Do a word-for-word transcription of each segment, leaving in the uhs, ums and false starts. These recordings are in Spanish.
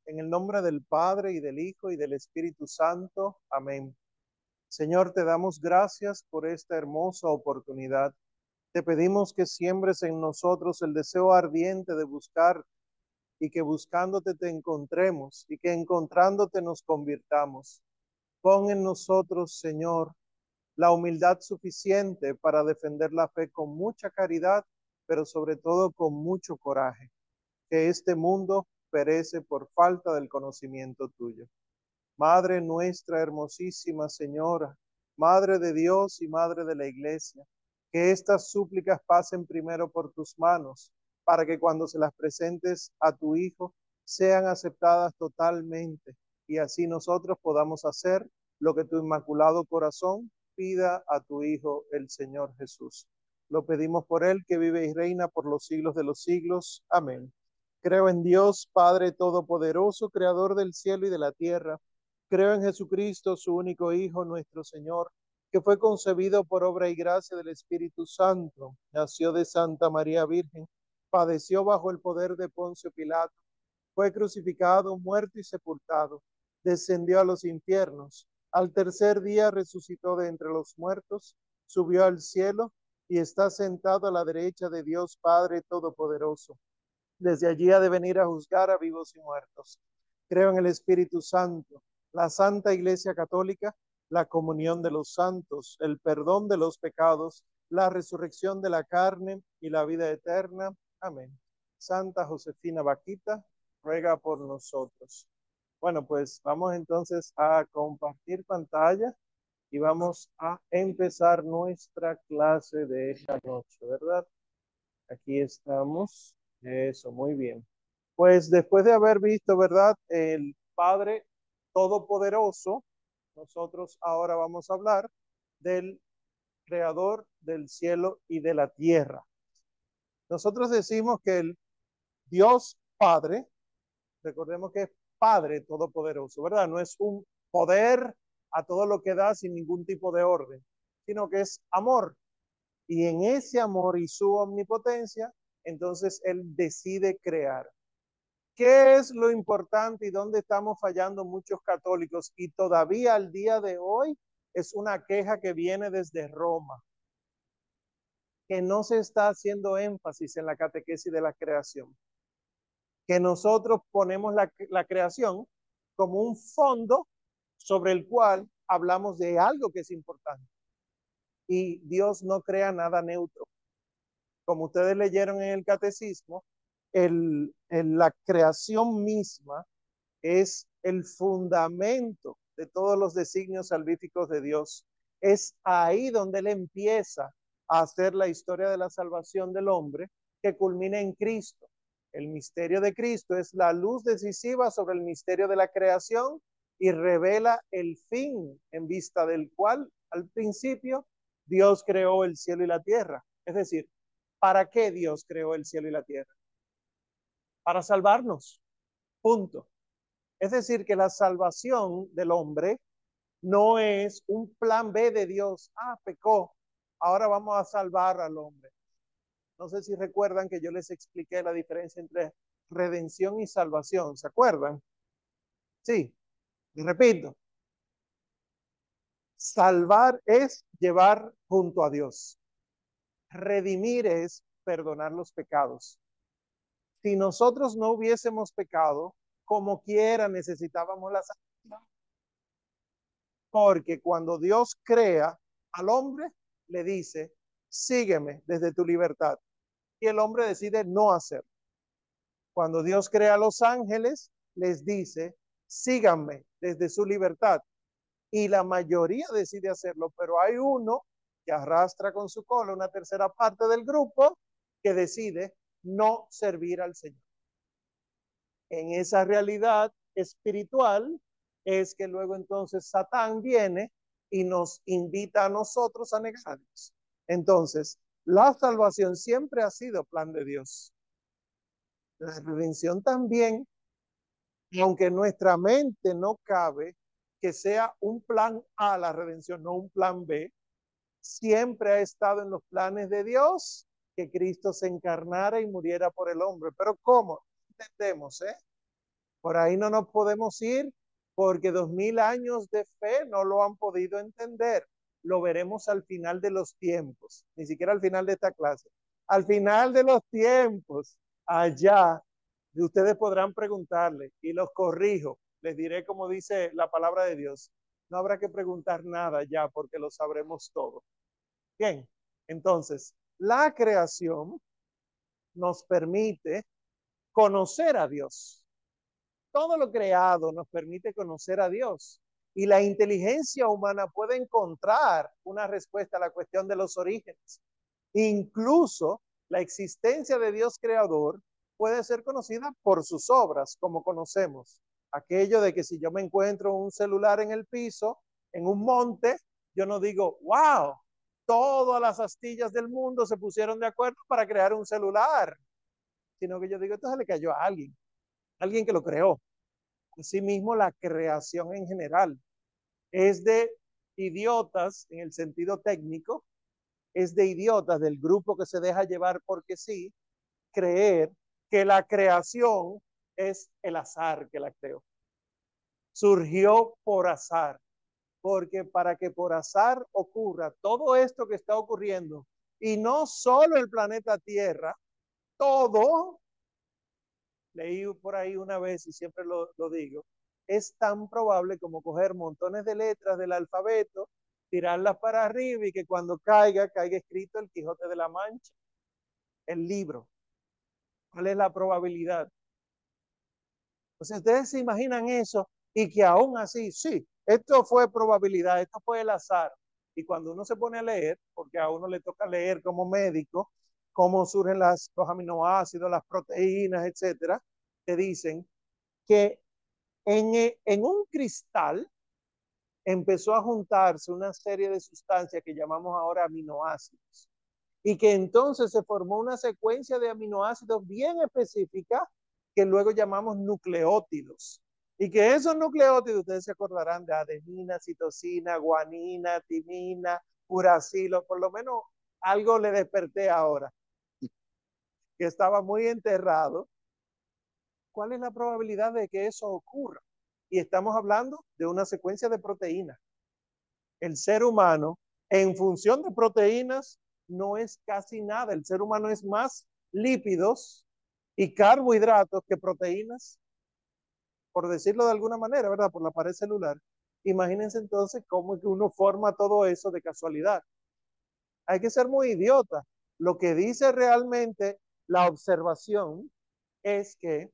En el nombre del Padre y del Hijo y del Espíritu Santo. Amén. Señor, te damos gracias por esta hermosa oportunidad. Te pedimos que siembres en nosotros el deseo ardiente de buscar y que buscándote te encontremos y que encontrándote nos convirtamos. Pon en nosotros, Señor, la humildad suficiente para defender la fe con mucha caridad, pero sobre todo con mucho coraje, que este mundo perece por falta del conocimiento tuyo. Madre nuestra hermosísima Señora, Madre de Dios y Madre de la Iglesia, que estas súplicas pasen primero por tus manos, para que cuando se las presentes a tu Hijo sean aceptadas totalmente y así nosotros podamos hacer lo que tu inmaculado corazón pida a tu Hijo, el Señor Jesús. Lo pedimos por él, que vive y reina por los siglos de los siglos. Amén. Creo en Dios, Padre Todopoderoso, Creador del cielo y de la tierra. Creo en Jesucristo, su único Hijo, nuestro Señor, que fue concebido por obra y gracia del Espíritu Santo, nació de Santa María Virgen, padeció bajo el poder de Poncio Pilato, fue crucificado, muerto y sepultado, descendió a los infiernos, al tercer día resucitó de entre los muertos, subió al cielo y está sentado a la derecha de Dios Padre Todopoderoso. Desde allí ha de venir a juzgar a vivos y muertos. Creo en el Espíritu Santo, la Santa Iglesia Católica, la comunión de los santos, el perdón de los pecados, la resurrección de la carne y la vida eterna. Amén. Santa Josefina Vaquita, ruega por nosotros. Bueno, pues vamos entonces a compartir pantalla y vamos a empezar nuestra clase de esta noche, ¿verdad? Aquí estamos. Eso, muy bien. Pues después de haber visto, ¿verdad? El Padre Todopoderoso, nosotros ahora vamos a hablar del Creador del cielo y de la tierra. Nosotros decimos que el Dios Padre, recordemos que es Padre Todopoderoso, ¿verdad? No es un poder a todo lo que da sin ningún tipo de orden, sino que es amor. Y en ese amor y su omnipotencia, entonces Él decide crear. ¿Qué es lo importante y dónde estamos fallando muchos católicos? Y todavía al día de hoy es una queja que viene desde Roma, que no se está haciendo énfasis en la catequesis de la creación, que nosotros ponemos la, la creación como un fondo sobre el cual hablamos de algo que es importante. Y Dios no crea nada neutro. Como ustedes leyeron en el catecismo, el, el, la creación misma es el fundamento de todos los designios salvíficos de Dios. Es ahí donde Él empieza a hacer la historia de la salvación del hombre, que culmina en Cristo. El misterio de Cristo es la luz decisiva sobre el misterio de la creación y revela el fin en vista del cual, al principio, Dios creó el cielo y la tierra. Es decir, ¿para qué Dios creó el cielo y la tierra? Para salvarnos. Punto. Es decir, que la salvación del hombre no es un plan B de Dios. Ah, pecó, ahora vamos a salvar al hombre. No sé si recuerdan que yo les expliqué la diferencia entre redención y salvación. ¿Se acuerdan? Sí, y repito. Salvar es llevar junto a Dios. Redimir es perdonar los pecados. Si nosotros no hubiésemos pecado, como quiera necesitábamos la salvación. Porque cuando Dios crea al hombre, le dice, sígueme desde tu libertad. Y el hombre decide no hacerlo. Cuando Dios crea a los ángeles, les dice, síganme desde su libertad. Y la mayoría decide hacerlo, pero hay uno que arrastra con su cola una tercera parte del grupo que decide no servir al Señor. En esa realidad espiritual es que luego entonces Satán viene y nos invita a nosotros a negarnos. Entonces, la salvación siempre ha sido plan de Dios. La redención también, aunque nuestra mente no cabe que sea un plan A la redención, no un plan B, siempre ha estado en los planes de Dios que Cristo se encarnara y muriera por el hombre. Pero ¿cómo? Entendemos, ¿eh? Por ahí no nos podemos ir porque dos mil años de fe no lo han podido entender. Lo veremos al final de los tiempos, ni siquiera al final de esta clase. Al final de los tiempos, allá, ustedes podrán preguntarle y los corrijo. Les diré como dice la palabra de Dios. No habrá que preguntar nada ya porque lo sabremos todo. Bien, entonces, la creación nos permite conocer a Dios. Todo lo creado nos permite conocer a Dios. Y la inteligencia humana puede encontrar una respuesta a la cuestión de los orígenes. Incluso la existencia de Dios creador puede ser conocida por sus obras, como conocemos. Aquello de que si yo me encuentro un celular en el piso, en un monte, yo no digo, wow, todas las astillas del mundo se pusieron de acuerdo para crear un celular, sino que yo digo, esto se le cayó a alguien, alguien que lo creó. Asimismo, la creación en general es de idiotas en el sentido técnico, es de idiotas del grupo que se deja llevar porque sí, creer que la creación es el azar que la creó. Surgió por azar, porque para que por azar ocurra todo esto que está ocurriendo, y no solo el planeta Tierra, todo, leí por ahí una vez y siempre lo, lo digo, es tan probable como coger montones de letras del alfabeto, tirarlas para arriba y que cuando caiga, caiga escrito el Quijote de la Mancha, el libro. ¿Cuál es la probabilidad? Entonces, ustedes se imaginan eso y que aún así, sí, esto fue probabilidad, esto fue el azar. Y cuando uno se pone a leer, porque a uno le toca leer como médico, cómo surgen las, los aminoácidos, las proteínas, etcétera, te dicen que en, en un cristal empezó a juntarse una serie de sustancias que llamamos ahora aminoácidos. Y que entonces se formó una secuencia de aminoácidos bien específica que luego llamamos nucleótidos. Y que esos nucleótidos, ustedes se acordarán de adenina, citosina, guanina, timina, uracilo, por lo menos algo le desperté ahora, que estaba muy enterrado. ¿Cuál es la probabilidad de que eso ocurra? Y estamos hablando de una secuencia de proteínas. El ser humano, en función de proteínas, no es casi nada. El ser humano es más lípidos y carbohidratos que proteínas, por decirlo de alguna manera, ¿verdad? Por la pared celular. Imagínense entonces cómo es que uno forma todo eso de casualidad. Hay que ser muy idiota. Lo que dice realmente la observación es que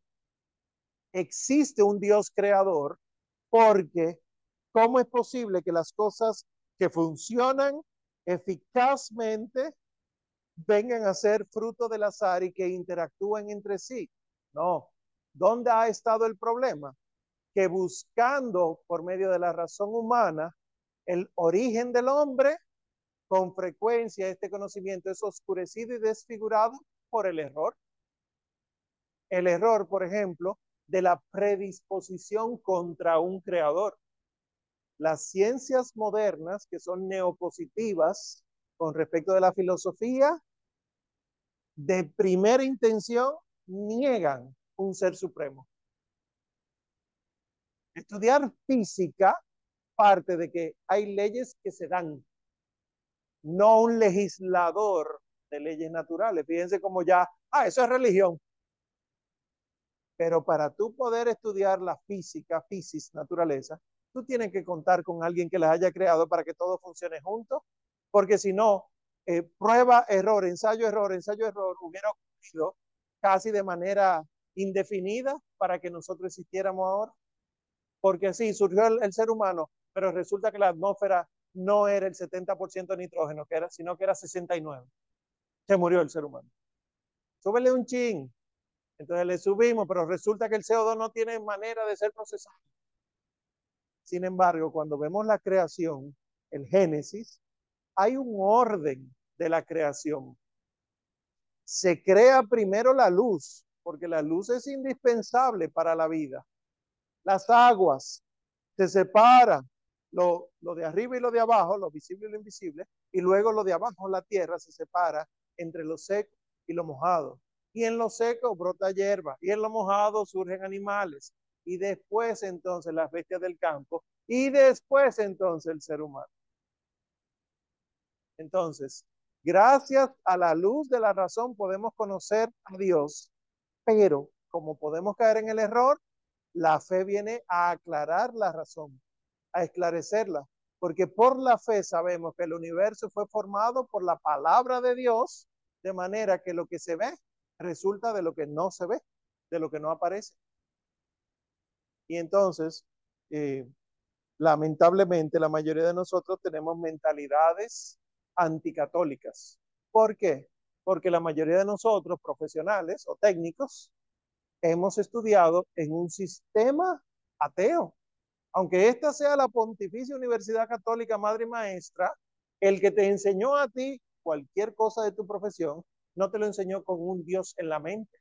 existe un Dios creador, porque ¿cómo es posible que las cosas que funcionan eficazmente vengan a ser fruto del azar y que interactúen entre sí? No. ¿Dónde ha estado el problema? Que buscando por medio de la razón humana el origen del hombre, con frecuencia este conocimiento es oscurecido y desfigurado por el error. El error, por ejemplo, de la predisposición contra un creador. Las ciencias modernas, que son neopositivas con respecto de la filosofía, de primera intención niegan un ser supremo. Estudiar física parte de que hay leyes que se dan, no un legislador de leyes naturales. Fíjense como ya, ah, eso es religión. Pero para tú poder estudiar la física, física, naturaleza, tú tienes que contar con alguien que las haya creado para que todo funcione junto, porque si no, eh, prueba, error, ensayo, error, ensayo, error, hubiera ocurrido casi de manera indefinida para que nosotros existiéramos ahora. Porque sí, surgió el, el ser humano, pero resulta que la atmósfera no era el setenta por ciento de nitrógeno, que era, sino que era sesenta y nueve por ciento. Se murió el ser humano. Súbele un chin. Entonces le subimos, pero resulta que el C O dos no tiene manera de ser procesado. Sin embargo, cuando vemos la creación, el Génesis, hay un orden de la creación. Se crea primero la luz, porque la luz es indispensable para la vida. Las aguas se separan, lo, lo de arriba y lo de abajo, lo visible y lo invisible, y luego lo de abajo, la tierra, se separa entre lo seco y lo mojado. Y en lo seco brota hierba, y en lo mojado surgen animales. y después entonces las bestias del campo, y después entonces el ser humano. Entonces, gracias a la luz de la razón podemos conocer a Dios, pero como podemos caer en el error, la fe viene a aclarar la razón, a esclarecerla, porque por la fe sabemos que el universo fue formado por la palabra de Dios, de manera que lo que se ve resulta de lo que no se ve, de lo que no aparece. Y entonces, eh, lamentablemente, la mayoría de nosotros tenemos mentalidades anticatólicas. ¿Por qué? Porque la mayoría de nosotros, profesionales o técnicos, hemos estudiado en un sistema ateo. Aunque esta sea la Pontificia Universidad Católica Madre y Maestra, el que te enseñó a ti cualquier cosa de tu profesión, no te lo enseñó con un Dios en la mente.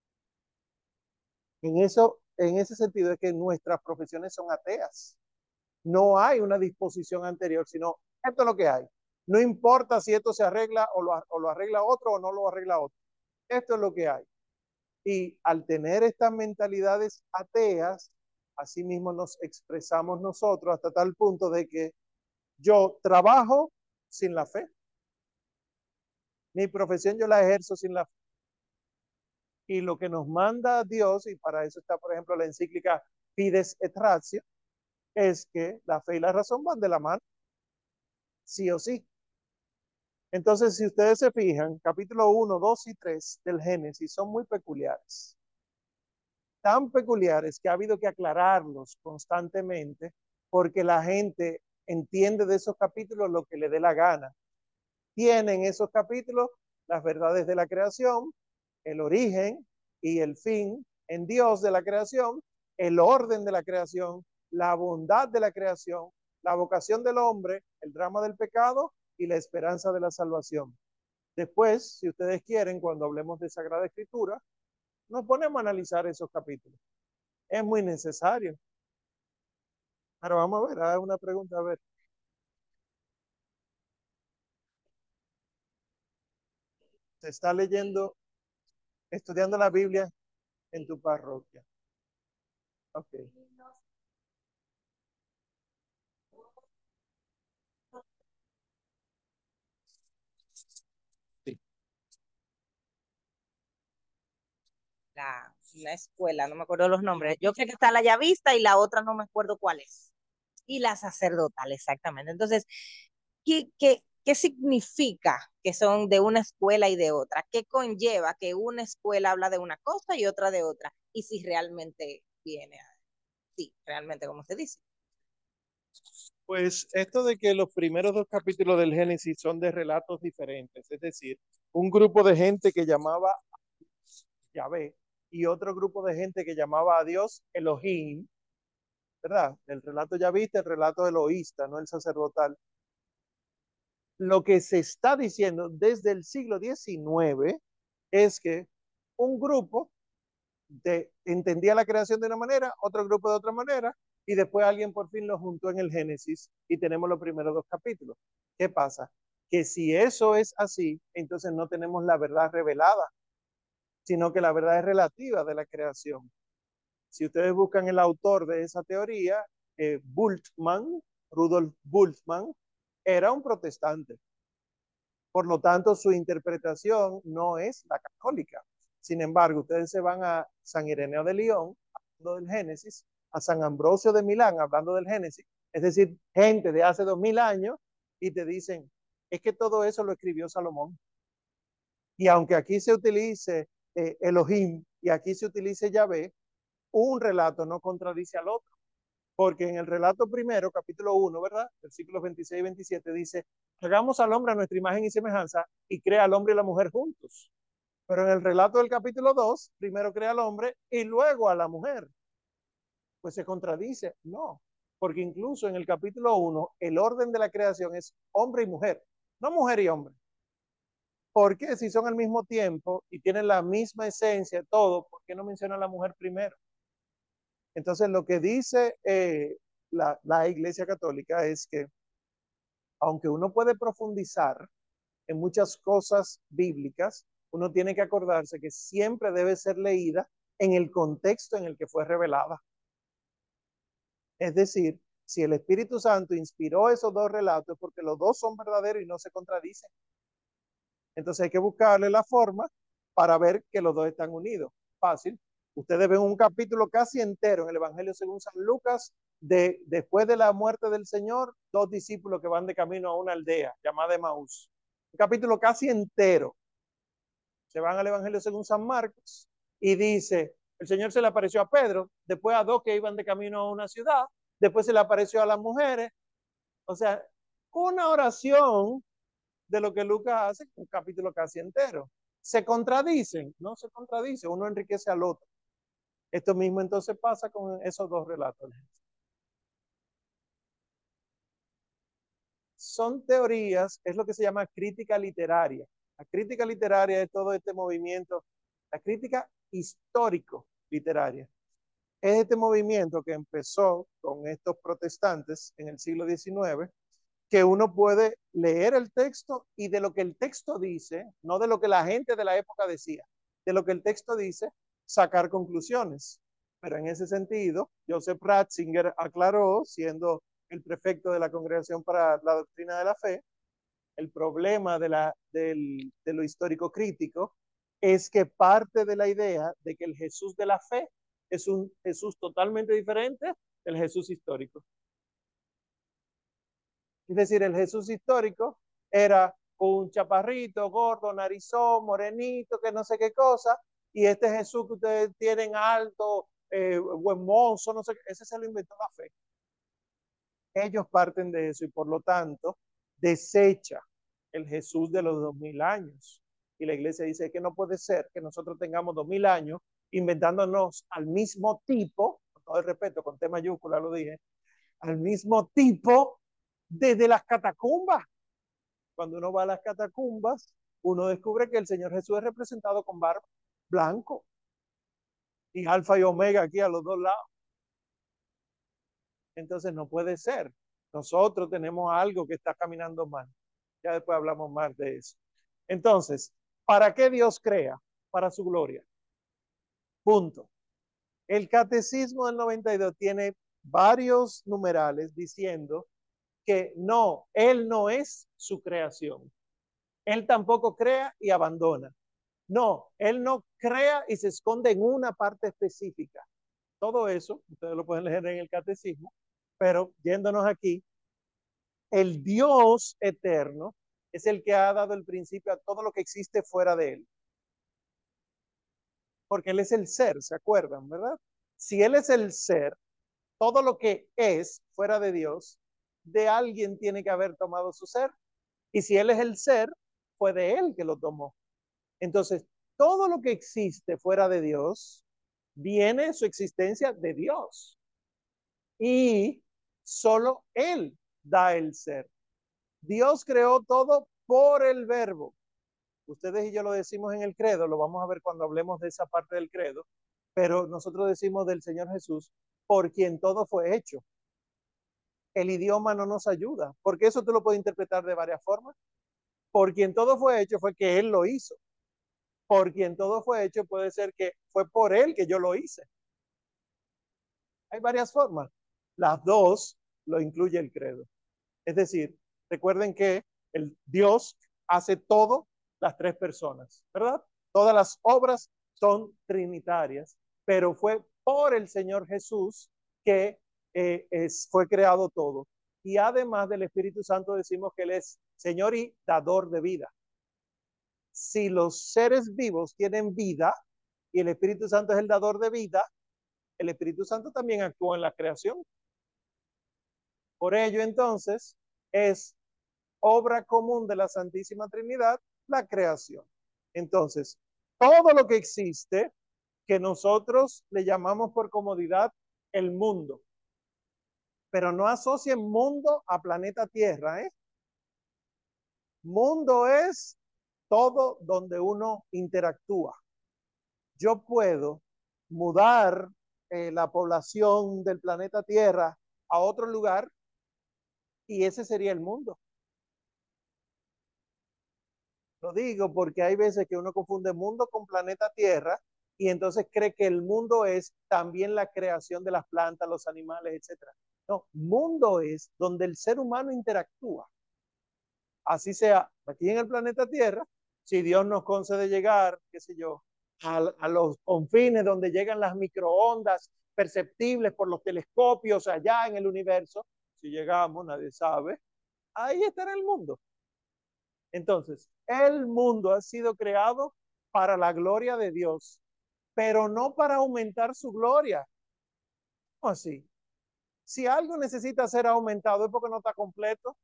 En, eso, en ese sentido es que nuestras profesiones son ateas. No hay una disposición anterior, sino esto es lo que hay. No importa si esto se arregla o lo, o lo arregla otro o no lo arregla otro. Esto es lo que hay. Y al tener estas mentalidades ateas, así mismo nos expresamos nosotros hasta tal punto de que yo trabajo sin la fe. Mi profesión yo la ejerzo sin la fe. Y lo que nos manda Dios, y para eso está, por ejemplo, la encíclica Fides et Ratio, es que la fe y la razón van de la mano, sí o sí. Entonces, si ustedes se fijan, capítulo uno, dos y tres del Génesis son muy peculiares. Tan peculiares que ha habido que aclararlos constantemente porque la gente entiende de esos capítulos lo que le dé la gana. Tienen esos capítulos las verdades de la creación, el origen y el fin en Dios de la creación, el orden de la creación, la bondad de la creación, la vocación del hombre, el drama del pecado y la esperanza de la salvación. Después, si ustedes quieren, cuando hablemos de Sagrada Escritura, nos ponemos a analizar esos capítulos. Es muy necesario. Ahora vamos a ver, haga una pregunta, a ver. ¿Se está leyendo, estudiando la Biblia en tu parroquia? Ok. Sí. La, la escuela, no me acuerdo los nombres. Yo creo que está la llavista y la otra no me acuerdo cuál es. Y la sacerdotal, exactamente. Entonces, ¿qué, qué, qué significa que son de una escuela y de otra? ¿Qué conlleva que una escuela habla de una cosa y otra de otra? Y si realmente viene a... Sí, realmente, como se dice. Pues esto de que los primeros dos capítulos del Génesis son de relatos diferentes, es decir, un grupo de gente que llamaba Yahvé y otro grupo de gente que llamaba a Dios Elohim, ¿verdad? El relato yavista, el relato elohista, no el sacerdotal. Lo que se está diciendo desde el siglo diecinueve es que un grupo de, entendía la creación de una manera, otro grupo de otra manera, y después alguien por fin lo juntó en el Génesis y tenemos los primeros dos capítulos. ¿Qué pasa? Que si eso es así, entonces no tenemos la verdad revelada, sino que la verdad es relativa de la creación. Si ustedes buscan el autor de esa teoría, eh, Bultmann, Rudolf Bultmann, era un protestante. Por lo tanto, su interpretación no es la católica. Sin embargo, ustedes se van a San Ireneo de León, hablando del Génesis, a San Ambrosio de Milán, hablando del Génesis, es decir, gente de hace dos mil años, y te dicen, es que todo eso lo escribió Salomón. Y aunque aquí se utilice eh, Elohim y aquí se utilice Yahvé, un relato no contradice al otro. Porque en el relato primero, capítulo uno, ¿verdad? Versículos veintiséis y veintisiete dice, hagamos al hombre a nuestra imagen y semejanza y crea al hombre y la mujer juntos. Pero en el relato del capítulo dos, primero crea al hombre y luego a la mujer. Pues se contradice. No, porque incluso en el capítulo uno, el orden de la creación es hombre y mujer, no mujer y hombre. Porque si son al mismo tiempo y tienen la misma esencia, todo, ¿por qué no menciona a la mujer primero? Entonces, lo que dice eh, la, la Iglesia Católica es que, aunque uno puede profundizar en muchas cosas bíblicas, uno tiene que acordarse que siempre debe ser leída en el contexto en el que fue revelada. Es decir, si el Espíritu Santo inspiró esos dos relatos es porque los dos son verdaderos y no se contradicen. Entonces hay que buscarle la forma para ver que los dos están unidos. Fácil. Ustedes ven un capítulo casi entero en el Evangelio según San Lucas, de, después de la muerte del Señor, dos discípulos que van de camino a una aldea llamada Emaús. Un capítulo casi entero. Se van al Evangelio según San Marcos y dice, el Señor se le apareció a Pedro, después a dos que iban de camino a una ciudad, después se le apareció a las mujeres. O sea, una oración de lo que Lucas hace, un capítulo casi entero. ¿Se contradicen? No se contradice, uno enriquece al otro. Esto mismo entonces pasa con esos dos relatos. Son teorías, es lo que se llama crítica literaria. La crítica literaria es todo este movimiento, la crítica histórico-literaria. Es este movimiento que empezó con estos protestantes en el siglo diecinueve, que uno puede leer el texto y de lo que el texto dice, no de lo que la gente de la época decía, de lo que el texto dice, sacar conclusiones. Pero en ese sentido, Joseph Ratzinger aclaró, siendo el prefecto de la Congregación para la Doctrina de la Fe, el problema de, la, del, de lo histórico crítico es que parte de la idea de que el Jesús de la fe es un Jesús totalmente diferente del Jesús histórico. Es decir, el Jesús histórico era un chaparrito, gordo, narizón, morenito, que no sé qué cosa, y este Jesús que ustedes tienen alto, eh, buen mozo, no sé qué, ese se lo inventó la fe. Ellos parten de eso y por lo tanto desecha el Jesús de los dos mil años. Y la iglesia dice que no puede ser que nosotros tengamos dos mil años inventándonos al mismo tipo, con todo el respeto, con T mayúscula lo dije, al mismo tipo desde las catacumbas. Cuando uno va a las catacumbas, uno descubre que el Señor Jesús es representado con barba blanco y alfa y omega aquí a los dos lados. Entonces no puede ser. Nosotros tenemos algo que está caminando mal. Ya después hablamos más de eso. Entonces, ¿para qué Dios crea? Para su gloria. Punto. El catecismo del noventa y dos tiene varios numerales diciendo que no, Él no es su creación. Él tampoco crea y abandona. No, Él no crea y se esconde en una parte específica. Todo eso, ustedes lo pueden leer en el catecismo, pero yéndonos aquí, el Dios eterno es el que ha dado el principio a todo lo que existe fuera de Él. Porque Él es el ser, ¿se acuerdan, verdad? Si Él es el ser, todo lo que es fuera de Dios, de alguien tiene que haber tomado su ser. Y si Él es el ser, fue de Él que lo tomó. Entonces, todo lo que existe fuera de Dios, viene su existencia de Dios. Y solo Él da el ser. Dios creó todo por el verbo. Ustedes y yo lo decimos en el credo, lo vamos a ver cuando hablemos de esa parte del credo, pero nosotros decimos del Señor Jesús, por quien todo fue hecho. El idioma no nos ayuda, porque eso tú lo puedes interpretar de varias formas. Por quien todo fue hecho fue que Él lo hizo. Por quien todo fue hecho puede ser que fue por Él que yo lo hice. Hay varias formas. Las dos lo incluye el credo. Es decir, recuerden que el Dios hace todo las tres personas, ¿verdad? Todas las obras son trinitarias, pero fue por el Señor Jesús que eh, es, fue creado todo. Y además del Espíritu Santo decimos que Él es Señor y dador de vida. Si los seres vivos tienen vida y el Espíritu Santo es el dador de vida, el Espíritu Santo también actúa en la creación. Por ello, entonces, es obra común de la Santísima Trinidad la creación. Entonces, todo lo que existe, que nosotros le llamamos por comodidad el mundo, pero no asocien mundo a planeta Tierra, ¿eh? Mundo es todo donde uno interactúa. Yo puedo mudar eh, la población del planeta Tierra a otro lugar y ese sería el mundo. Lo digo porque hay veces que uno confunde mundo con planeta Tierra y entonces cree que el mundo es también la creación de las plantas, los animales, etcétera. No, mundo es donde el ser humano interactúa. Así sea aquí en el planeta Tierra, si Dios nos concede llegar, qué sé yo, a, a los confines donde llegan las microondas perceptibles por los telescopios allá en el universo, si llegamos, nadie sabe, ahí estará el mundo. Entonces, el mundo ha sido creado para la gloria de Dios, pero no para aumentar su gloria. ¿Cómo así? Si algo necesita ser aumentado es porque no está completo.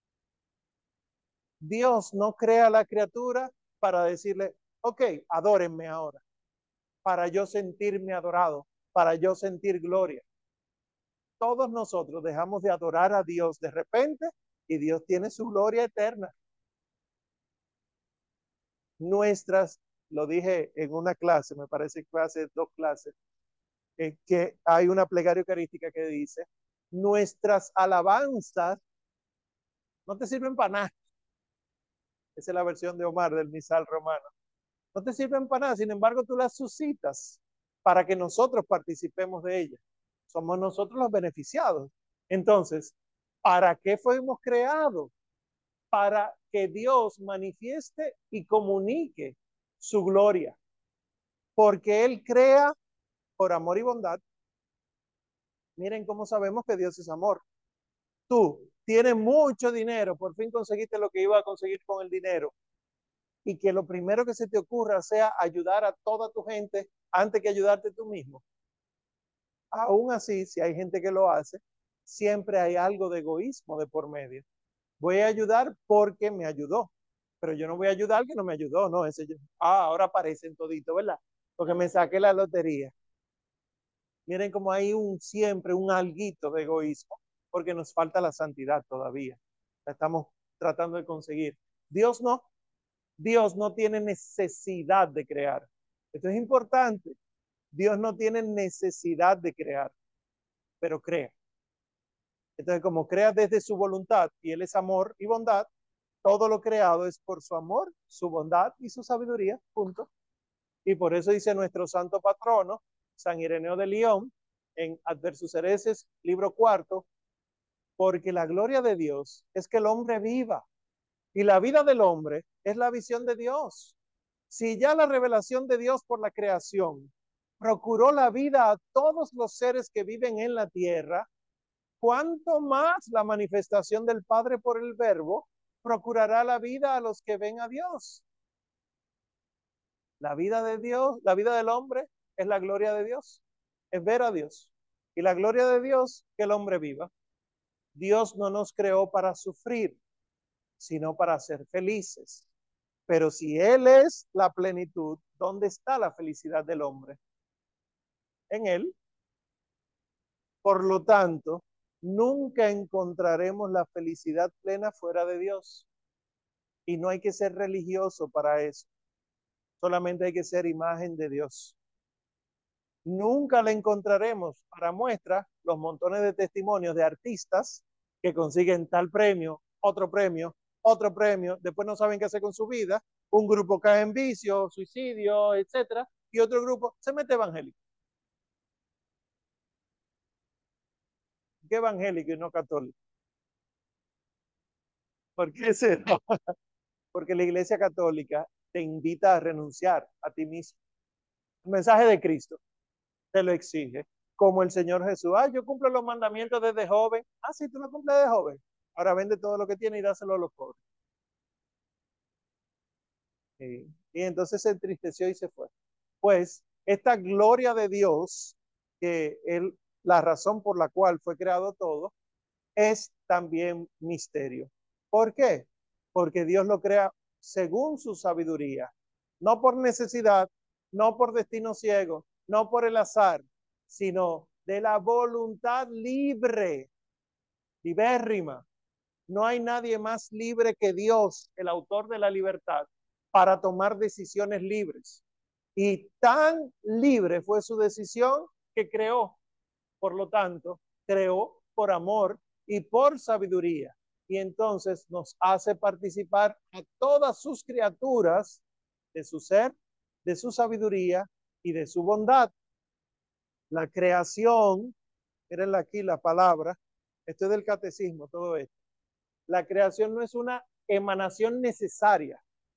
Dios no crea a la criatura para decirle, ok, adórenme ahora, para yo sentirme adorado, para yo sentir gloria. Todos nosotros dejamos de adorar a Dios de repente y Dios tiene su gloria eterna. Nuestras, lo dije en una clase, me parece que hace dos clases, eh, que hay una plegaria eucarística que dice, nuestras alabanzas no te sirven para nada. Esa es la versión de Omar del misal romano. No te sirven para nada, sin embargo tú las suscitas para que nosotros participemos de ellas. Somos nosotros los beneficiados. Entonces, ¿para qué fuimos creados? Para que Dios manifieste y comunique su gloria. Porque Él crea por amor y bondad. Miren cómo sabemos que Dios es amor. Tú tienes mucho dinero, por fin conseguiste lo que iba a conseguir con el dinero, y que lo primero que se te ocurra sea ayudar a toda tu gente antes que ayudarte tú mismo. Aún así, si hay gente que lo hace, siempre hay algo de egoísmo de por medio. Voy a ayudar porque me ayudó, pero yo no voy a ayudar al que no me ayudó, no, ese yo, ah, ahora aparecen todito, ¿verdad? Porque me saqué la lotería. Miren cómo hay un siempre un alguito de egoísmo, porque nos falta la santidad todavía. La estamos tratando de conseguir. Dios no, Dios no tiene necesidad de crear. Esto es importante. Dios no tiene necesidad de crear, pero crea. Entonces, como crea desde su voluntad y Él es amor y bondad, todo lo creado es por su amor, su bondad y su sabiduría, punto. Y por eso dice nuestro santo patrono, San Ireneo de León, en Adversus Hereses, libro cuarto, porque la gloria de Dios es que el hombre viva, y la vida del hombre es la visión de Dios. Si ya la revelación de Dios por la creación procuró la vida a todos los seres que viven en la tierra, ¿cuánto más la manifestación del Padre por el Verbo procurará la vida a los que ven a Dios? La vida de Dios, la vida del hombre es la gloria de Dios, es ver a Dios. Y la gloria de Dios, que el hombre viva. Dios no nos creó para sufrir, sino para ser felices. Pero si Él es la plenitud, ¿dónde está la felicidad del hombre? En Él. Por lo tanto, nunca encontraremos la felicidad plena fuera de Dios. Y no hay que ser religioso para eso. Solamente hay que ser imagen de Dios. Nunca la encontraremos. Para muestra, los montones de testimonios de artistas que consiguen tal premio, otro premio, otro premio, después no saben qué hacer con su vida, un grupo cae en vicio, suicidio, etcétera, y otro grupo se mete evangélico. ¿Qué evangélico y no católico? ¿Por qué será? Porque la Iglesia Católica te invita a renunciar a ti mismo. El mensaje de Cristo te lo exige, como el Señor Jesús. Ah, yo cumplo los mandamientos desde joven. Ah, sí, tú lo cumples desde joven. Ahora vende todo lo que tiene y dáselo a los pobres. Sí. Y entonces se entristeció y se fue. Pues esta gloria de Dios, que él, la razón por la cual fue creado todo, es también misterio. ¿Por qué? Porque Dios lo crea según su sabiduría, no por necesidad, no por destino ciego, no por el azar, sino de la voluntad libre, libérrima. No hay nadie más libre que Dios, el autor de la libertad, para tomar decisiones libres. Y tan libre fue su decisión que creó. Por lo tanto, creó por amor y por sabiduría. Y entonces nos hace participar a todas sus criaturas de su ser, de su sabiduría y de su bondad. La creación, miren aquí la palabra, Esto es del catecismo, todo esto. La creación no es una emanación necesaria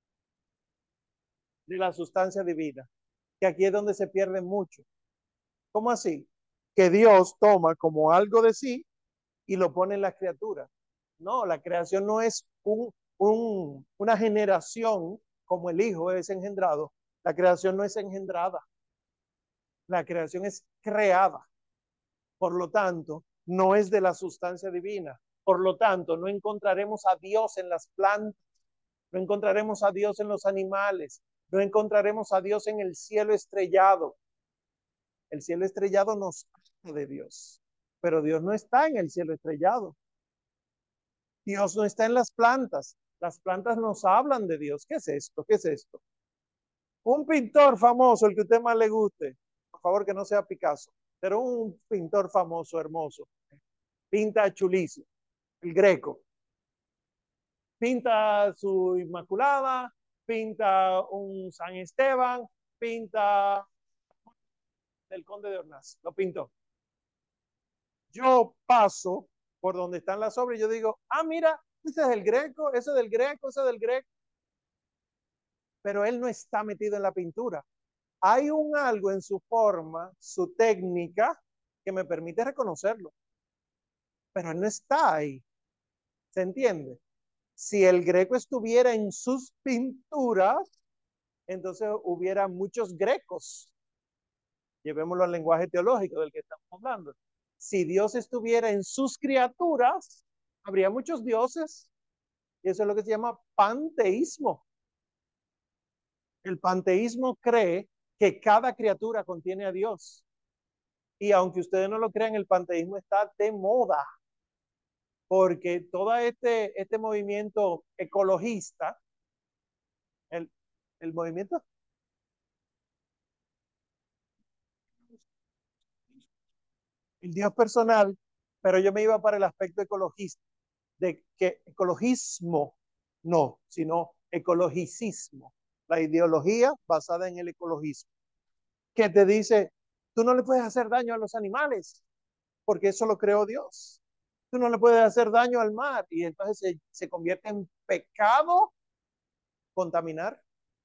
de la sustancia divina, que aquí es donde se pierde mucho. ¿Cómo así? Que Dios toma como algo de sí y lo pone en las criaturas. No, la creación no es un, un, una generación como el Hijo es engendrado. La creación no es engendrada. La creación es creada. Por lo tanto, no es de la sustancia divina. Por lo tanto, no encontraremos a Dios en las plantas, no encontraremos a Dios en los animales, no encontraremos a Dios en el cielo estrellado. El cielo estrellado nos habla de Dios, pero Dios no está en el cielo estrellado. Dios no está en las plantas. Las plantas nos hablan de Dios. ¿Qué es esto? ¿Qué es esto? Un pintor famoso, el que a usted más le guste, por favor que no sea Picasso, pero un pintor famoso, hermoso, pinta chulísimo, el Greco, pinta su Inmaculada, pinta un San Esteban, pinta el Conde de Ornaz, lo pintó. Yo paso por donde están las obras y yo digo, ah, mira, ese es el Greco, ese es del Greco, ese es del Greco, pero él no está metido en la pintura. Hay un algo en su forma, su técnica, que me permite reconocerlo, pero él no está ahí. ¿Se entiende? Si el Greco estuviera en sus pinturas, entonces hubiera muchos grecos. Llevémoslo al lenguaje teológico del que estamos hablando. Si Dios estuviera en sus criaturas, habría muchos dioses. Y eso es lo que se llama panteísmo. El panteísmo cree que cada criatura contiene a Dios. Y aunque ustedes no lo crean, el panteísmo está de moda, porque todo este, este movimiento ecologista, el, el movimiento, el Dios personal, pero yo me iba para el aspecto ecologista, de que ecologismo, no, sino ecologicismo, la ideología basada en el ecologismo, que te dice, tú no le puedes hacer daño a los animales, porque eso lo creó Dios. Tú no le puedes hacer daño al mar y entonces se, se convierte en pecado contaminar.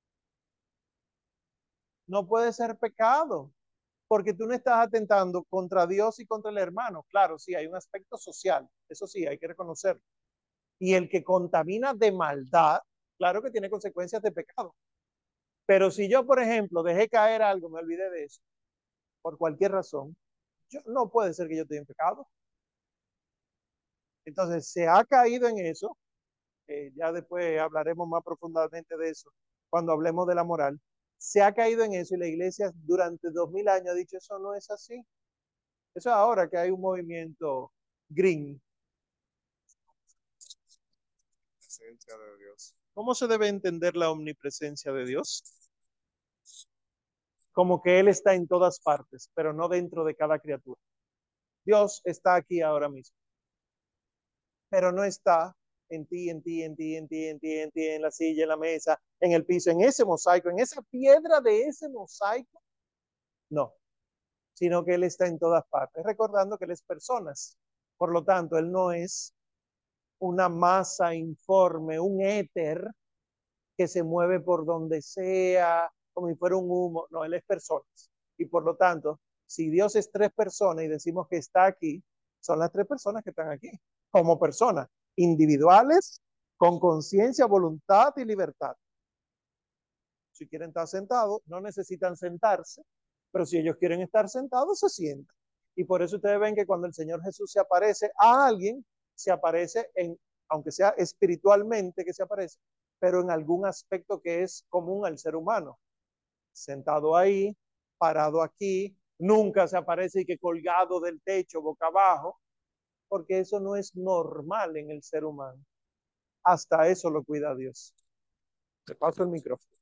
No puede ser pecado, porque tú no estás atentando contra Dios y contra el hermano. Claro, sí, hay un aspecto social, eso sí, hay que reconocerlo. Y el que contamina de maldad, claro que tiene consecuencias de pecado. Pero si yo, por ejemplo, dejé caer algo, me olvidé de eso, por cualquier razón, yo, no puede ser que yo esté en pecado. Entonces, se ha caído en eso, eh, ya después hablaremos más profundamente de eso, cuando hablemos de la moral, se ha caído en eso y la iglesia durante dos mil años ha dicho, eso no es así. Eso es ahora que hay un movimiento green. Presencia de Dios. ¿Cómo se debe entender la omnipresencia de Dios? Como que Él está en todas partes, pero no dentro de cada criatura. Dios está aquí ahora mismo, pero no está en ti, en ti, en ti, en ti, en ti, en ti, en la silla, en la mesa, en el piso, en ese mosaico, en esa piedra de ese mosaico. No, sino que Él está en todas partes, recordando que Él es personas. Por lo tanto, Él no es una masa informe, un éter que se mueve por donde sea, como si fuera un humo. No, Él es personas. Y por lo tanto, si Dios es tres personas y decimos que está aquí, son las tres personas que están aquí, como personas individuales, con conciencia, voluntad y libertad. Si quieren estar sentados, no necesitan sentarse, pero si ellos quieren estar sentados, se sientan. Y por eso ustedes ven que cuando el Señor Jesús se aparece a alguien, se aparece en, aunque sea espiritualmente que se aparece, pero en algún aspecto que es común al ser humano. Sentado ahí, parado aquí, nunca se aparece y que colgado del techo, boca abajo, porque eso no es normal en el ser humano. Hasta eso lo cuida Dios. Te paso el micrófono.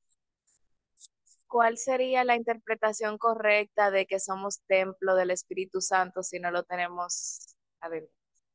¿Cuál sería la interpretación correcta de que somos templo del Espíritu Santo si no lo tenemos adentro?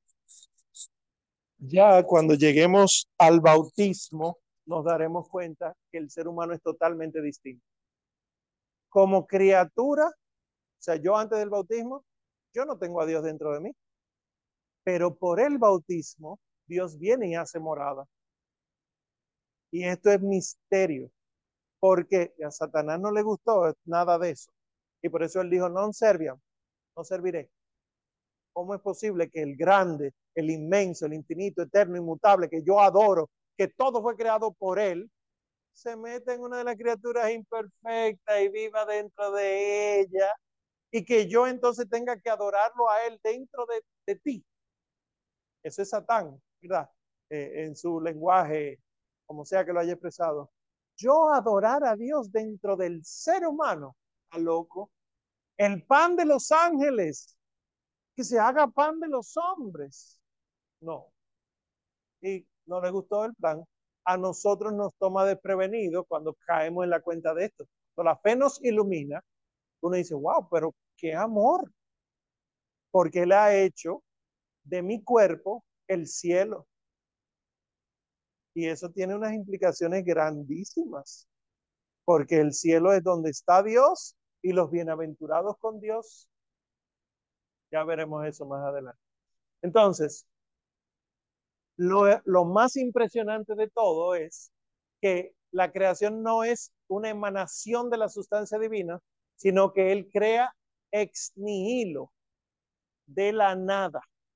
Ya cuando lleguemos al bautismo, nos daremos cuenta que el ser humano es totalmente distinto. Como criatura, o sea, yo antes del bautismo, yo no tengo a Dios dentro de mí. pero por el bautismo Dios viene y hace morada. Y esto es misterio, porque a Satanás no le gustó nada de eso. Y por eso él dijo, non serviam, no serviré. ¿Cómo es posible que el grande, el inmenso, el infinito, eterno, inmutable, que yo adoro, que todo fue creado por él, se meta en una de las criaturas imperfectas y viva dentro de ella, y que yo entonces tenga que adorarlo a él dentro de, de ti? Eso es Satán, ¿verdad? Eh, en su lenguaje, como sea que lo haya expresado. Yo adorar a Dios dentro del ser humano, a loco. El pan de los ángeles, que se haga pan de los hombres. No. Y no le gustó el plan. A nosotros nos toma desprevenido cuando caemos en la cuenta de esto. Cuando la fe nos ilumina, uno dice, wow, pero qué amor. Porque él ha hecho de mi cuerpo el cielo. Y eso tiene unas implicaciones grandísimas, porque el cielo es donde está Dios y los bienaventurados con Dios. Ya veremos eso más adelante. Entonces, lo, lo más impresionante de todo es que la creación no es una emanación de la sustancia divina, sino que Él crea ex nihilo, de la nada.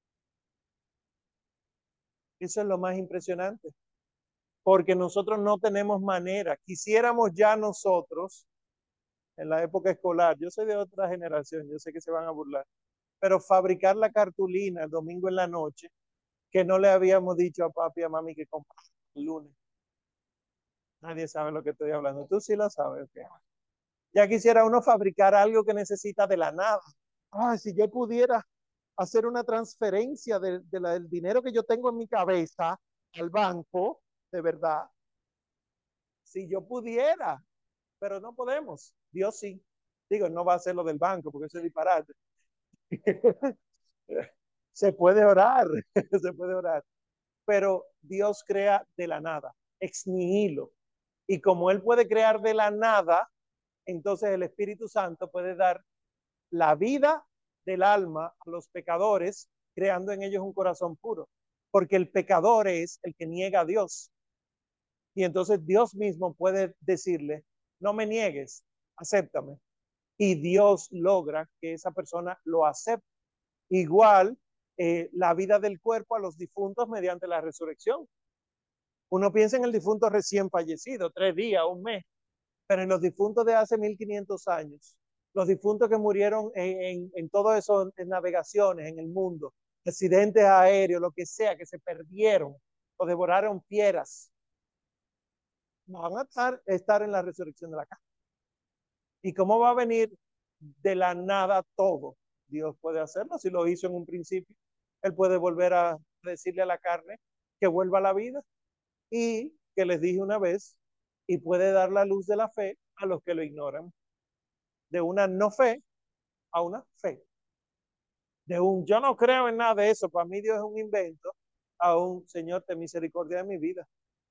Eso es lo más impresionante, porque nosotros no tenemos manera. Quisiéramos ya nosotros, en la época escolar, yo soy de otra generación, yo sé que se van a burlar, pero fabricar la cartulina el domingo en la noche, que no le habíamos dicho a papi y a mami que comprara el lunes. Nadie sabe lo que estoy hablando. Tú sí lo sabes. Okay. Ya quisiera uno fabricar algo que necesita de la nada. Ay, si yo pudiera hacer una transferencia de, de la, del dinero que yo tengo en mi cabeza al banco, de verdad. Si yo pudiera, pero no podemos. Dios sí. Digo, no va a ser lo del banco, porque eso es disparate. Se puede orar, se puede orar. Pero Dios crea de la nada, ex nihilo. Y como Él puede crear de la nada, entonces el Espíritu Santo puede dar la vida del alma a los pecadores, creando en ellos un corazón puro. Porque el pecador es el que niega a Dios. Y entonces Dios mismo puede decirle, no me niegues, acéptame. Y Dios logra que esa persona lo acepte. Igual eh, la vida del cuerpo a los difuntos mediante la resurrección. Uno piensa en el difunto recién fallecido, tres días, un mes, pero en los difuntos de hace mil quinientos años, los difuntos que murieron en, en, en todo eso, en navegaciones en el mundo, accidentes aéreos, lo que sea, que se perdieron o devoraron fieras, van a estar, estar en la resurrección de la carne. ¿Y cómo va a venir de la nada todo? Dios puede hacerlo, si lo hizo en un principio. Él puede volver a decirle a la carne que vuelva a la vida y que les dije una vez, y puede dar la luz de la fe a los que lo ignoran. De una no fe a una fe. De un yo no creo en nada de eso, para mí Dios es un invento, a un Señor, ten misericordia de mi vida.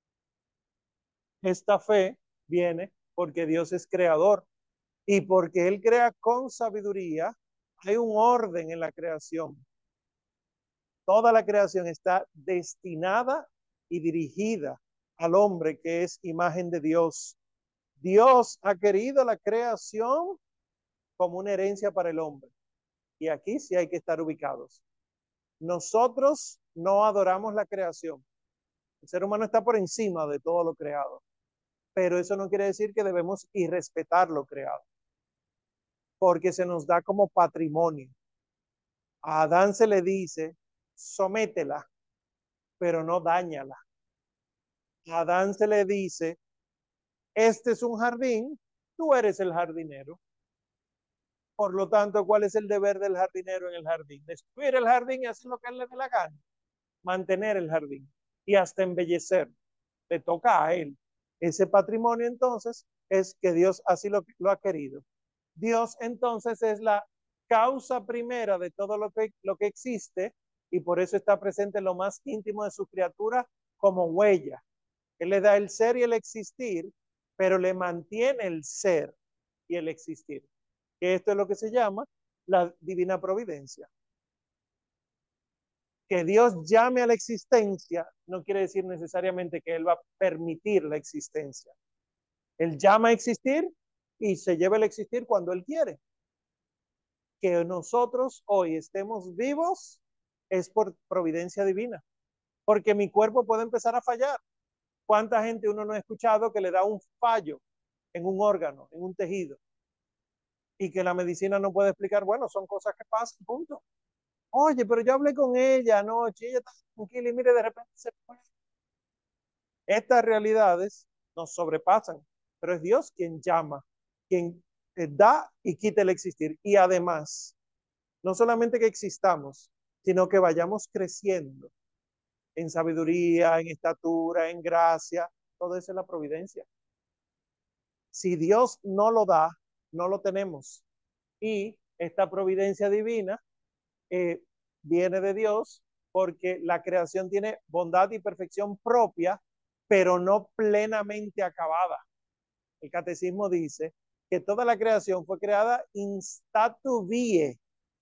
Esta fe viene porque Dios es creador y porque Él crea con sabiduría. Hay un orden en la creación. Toda la creación está destinada y dirigida al hombre que es imagen de Dios. Dios ha querido la creación como una herencia para el hombre. Y aquí sí hay que estar ubicados. Nosotros no adoramos la creación. El ser humano está por encima de todo lo creado. Pero eso no quiere decir que debemos irrespetar lo creado. Porque se nos da como patrimonio. A Adán se le dice, sométela, pero no dáñala. A Adán se le dice, este es un jardín, tú eres el jardinero. Por lo tanto, ¿cuál es el deber del jardinero en el jardín? Destruir el jardín y hacer lo que él le dé la gana. Mantener el jardín y hasta embellecer. Le toca a él. Ese patrimonio entonces es que Dios así lo, lo ha querido. Dios entonces es la causa primera de todo lo que, lo que existe y por eso está presente en lo más íntimo de su criatura como huella. Él le da el ser y el existir, pero le mantiene el ser y el existir. Que esto es lo que se llama la divina providencia. Que Dios llame a la existencia no quiere decir necesariamente que Él va a permitir la existencia. Él llama a existir y se lleva el existir cuando Él quiere. Que nosotros hoy estemos vivos es por providencia divina, porque mi cuerpo puede empezar a fallar. ¿Cuánta gente uno no ha escuchado que le da un fallo en un órgano, en un tejido, y que la medicina no puede explicar? Bueno, son cosas que pasan, punto. Oye, pero yo hablé con ella anoche, ella está tranquila y mire, de repente se fue. Estas realidades nos sobrepasan, pero es Dios quien llama, quien da y quita el existir. Y además, no solamente que existamos, sino que vayamos creciendo en sabiduría, en estatura, en gracia. Todo eso es la providencia. Si Dios no lo da, no lo tenemos. Y esta providencia divina eh, viene de Dios porque la creación tiene bondad y perfección propia, pero no plenamente acabada. El catecismo dice que toda la creación fue creada in statu vie,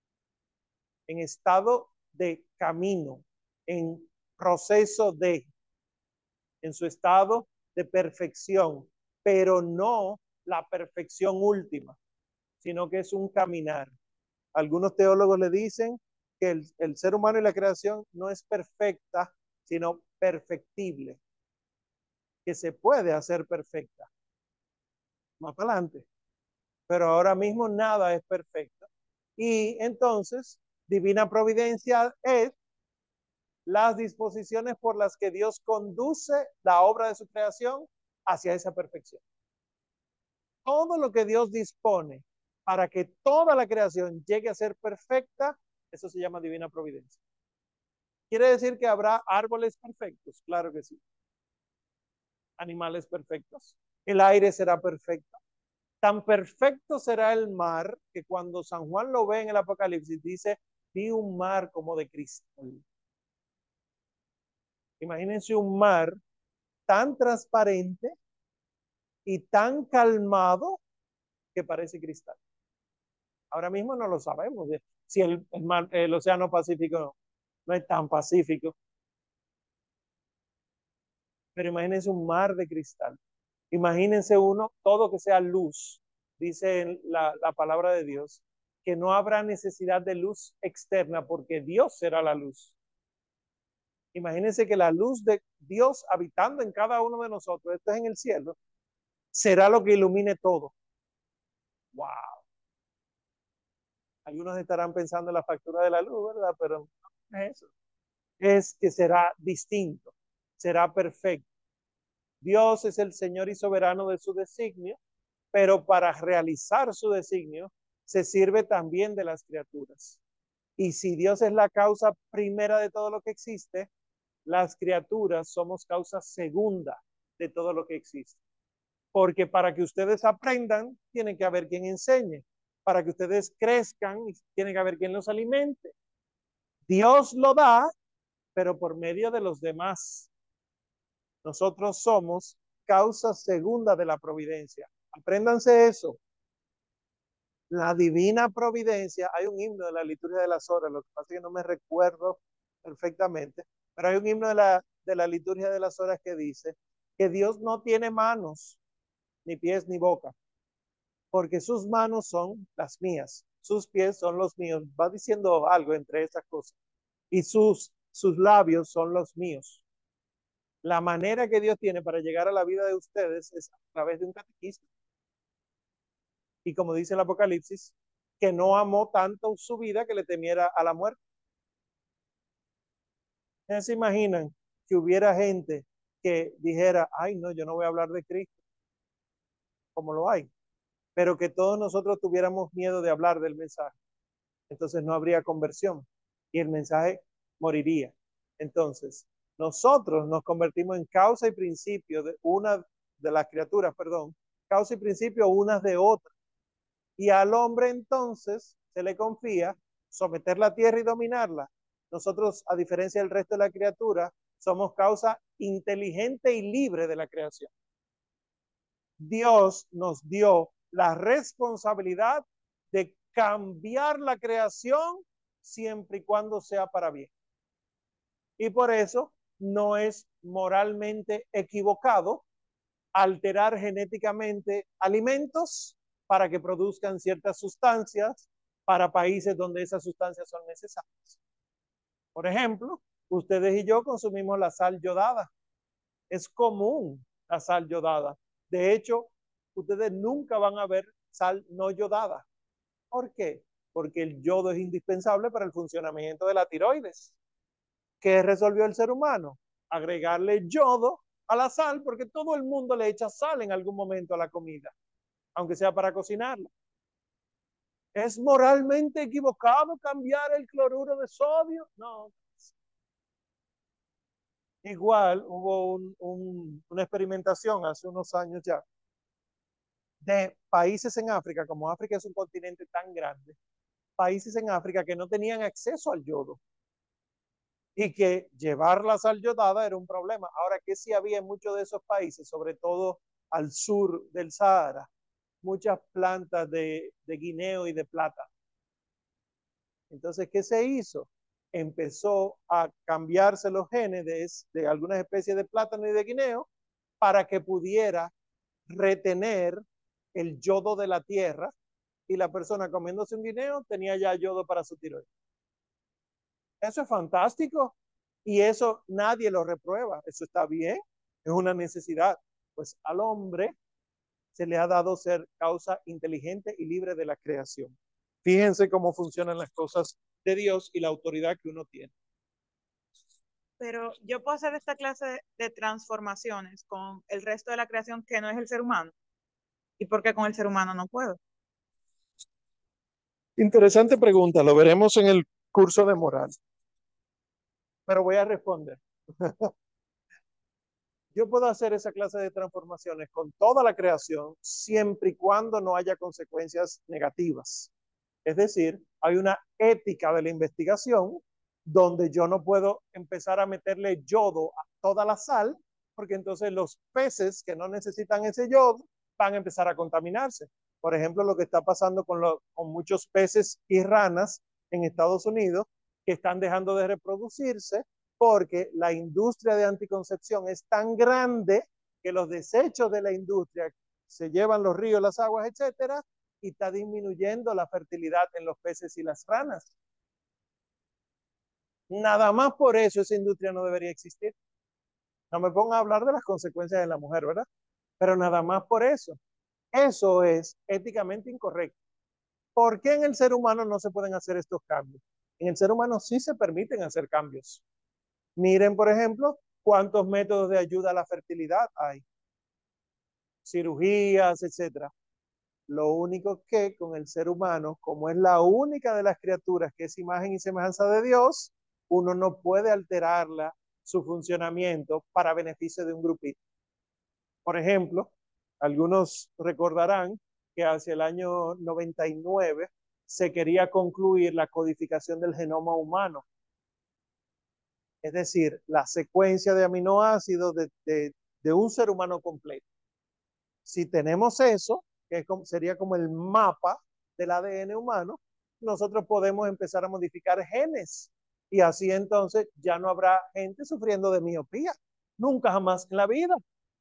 en estado de camino, en proceso de, en su estado de perfección, pero no la perfección última, sino que es un caminar. Algunos teólogos le dicen que el, el ser humano y la creación no es perfecta, sino perfectible, que se puede hacer perfecta. Más para adelante. Pero ahora mismo nada es perfecto. Y entonces, divina providencia es las disposiciones por las que Dios conduce la obra de su creación hacia esa perfección. Todo lo que Dios dispone para que toda la creación llegue a ser perfecta, eso se llama divina providencia. ¿Quiere decir que habrá árboles perfectos? Claro que sí. Animales perfectos. El aire será perfecto. Tan perfecto será el mar que cuando San Juan lo ve en el Apocalipsis dice, vi un mar como de cristal. Imagínense un mar tan transparente y tan calmado que parece cristal. Ahora mismo no lo sabemos si el, el, mar, el océano Pacífico no, no es tan pacífico. Pero imagínense un mar de cristal. Imagínense uno, todo que sea luz, dice la, la palabra de Dios, que no habrá necesidad de luz externa porque Dios será la luz. Imagínense que la luz de Dios habitando en cada uno de nosotros, esto es en el cielo, será lo que ilumine todo. ¡Wow! Algunos estarán pensando en la factura de la luz, ¿verdad? Pero no es eso. Es que será distinto, será perfecto. Dios es el Señor y soberano de su designio, pero para realizar su designio se sirve también de las criaturas. Y si Dios es la causa primera de todo lo que existe, las criaturas somos causa segunda de todo lo que existe. Porque para que ustedes aprendan, tiene que haber quien enseñe. Para que ustedes crezcan, tiene que haber quien los alimente. Dios lo da, pero por medio de los demás. Nosotros somos causa segunda de la providencia. Apréndanse eso. La divina providencia, hay un himno de la liturgia de las horas, lo que pasa es que no me recuerdo perfectamente, pero hay un himno de la, de la liturgia de las horas que dice que Dios no tiene manos, ni pies, ni boca, porque sus manos son las mías, sus pies son los míos, va diciendo algo entre esas cosas, y sus, sus labios son los míos. La manera que Dios tiene para llegar a la vida de ustedes es a través de un catequista. Y como dice el Apocalipsis, que no amó tanto su vida que le temiera a la muerte. ¿Ustedes se imaginan que hubiera gente que dijera, ay no, yo no voy a hablar de Cristo, como lo hay, pero que todos nosotros tuviéramos miedo de hablar del mensaje? Entonces no habría conversión y el mensaje moriría. Entonces, nosotros nos convertimos en causa y principio de una de las criaturas, perdón, causa y principio unas de otras. Y al hombre entonces se le confía someter la tierra y dominarla. Nosotros, a diferencia del resto de la criatura, somos causa inteligente y libre de la creación. Dios nos dio la responsabilidad de cambiar la creación siempre y cuando sea para bien. Y por eso no es moralmente equivocado alterar genéticamente alimentos para que produzcan ciertas sustancias para países donde esas sustancias son necesarias. Por ejemplo, ustedes y yo consumimos la sal yodada. Es común la sal yodada. De hecho, ustedes nunca van a ver sal no yodada. ¿Por qué? Porque el yodo es indispensable para el funcionamiento de la tiroides. ¿Qué resolvió el ser humano? Agregarle yodo a la sal, porque todo el mundo le echa sal en algún momento a la comida, aunque sea para cocinarla. ¿Es moralmente equivocado cambiar el cloruro de sodio? No. Igual hubo un, un, una experimentación hace unos años ya de países en África, como África es un continente tan grande, países en África que no tenían acceso al yodo y que llevar la sal yodada era un problema. Ahora, que sí había en muchos de esos países, sobre todo al sur del Sahara, muchas plantas de, de guineo y de plata. Entonces, ¿qué se hizo? Empezó a cambiarse los genes de, de algunas especies de plátano y de guineo para que pudiera retener el yodo de la tierra, y la persona comiéndose un guineo tenía ya yodo para su tiroides. Eso es fantástico y eso nadie lo reprueba. Eso está bien, es una necesidad. Pues al hombre se le ha dado ser causa inteligente y libre de la creación. Fíjense cómo funcionan las cosas de Dios y la autoridad que uno tiene. Pero yo puedo hacer esta clase de transformaciones con el resto de la creación que no es el ser humano. ¿Y por qué con el ser humano no puedo? Interesante pregunta, lo veremos en el curso de moral. Pero voy a responder. Yo puedo hacer esa clase de transformaciones con toda la creación siempre y cuando no haya consecuencias negativas. Es decir, hay una ética de la investigación donde yo no puedo empezar a meterle yodo a toda la sal, porque entonces los peces que no necesitan ese yodo van a empezar a contaminarse. Por ejemplo, lo que está pasando con, lo, con muchos peces y ranas en Estados Unidos que están dejando de reproducirse porque la industria de anticoncepción es tan grande que los desechos de la industria se llevan los ríos, las aguas, etcétera, y está disminuyendo la fertilidad en los peces y las ranas. Nada más por eso esa industria no debería existir. No me ponga a hablar de las consecuencias de la mujer, ¿verdad? Pero nada más por eso. Eso es éticamente incorrecto. ¿Por qué en el ser humano no se pueden hacer estos cambios? En el ser humano sí se permiten hacer cambios. Miren, por ejemplo, cuántos métodos de ayuda a la fertilidad hay. Cirugías, etcétera. Lo único que con el ser humano, como es la única de las criaturas que es imagen y semejanza de Dios, uno no puede alterarla, su funcionamiento, para beneficio de un grupito. Por ejemplo, algunos recordarán que hacia el año noventa y nueve se quería concluir la codificación del genoma humano. Es decir, la secuencia de aminoácidos de, de, de un ser humano completo. Si tenemos eso, que es como, sería como el mapa del A D N humano, nosotros podemos empezar a modificar genes y así entonces ya no habrá gente sufriendo de miopía, nunca jamás en la vida.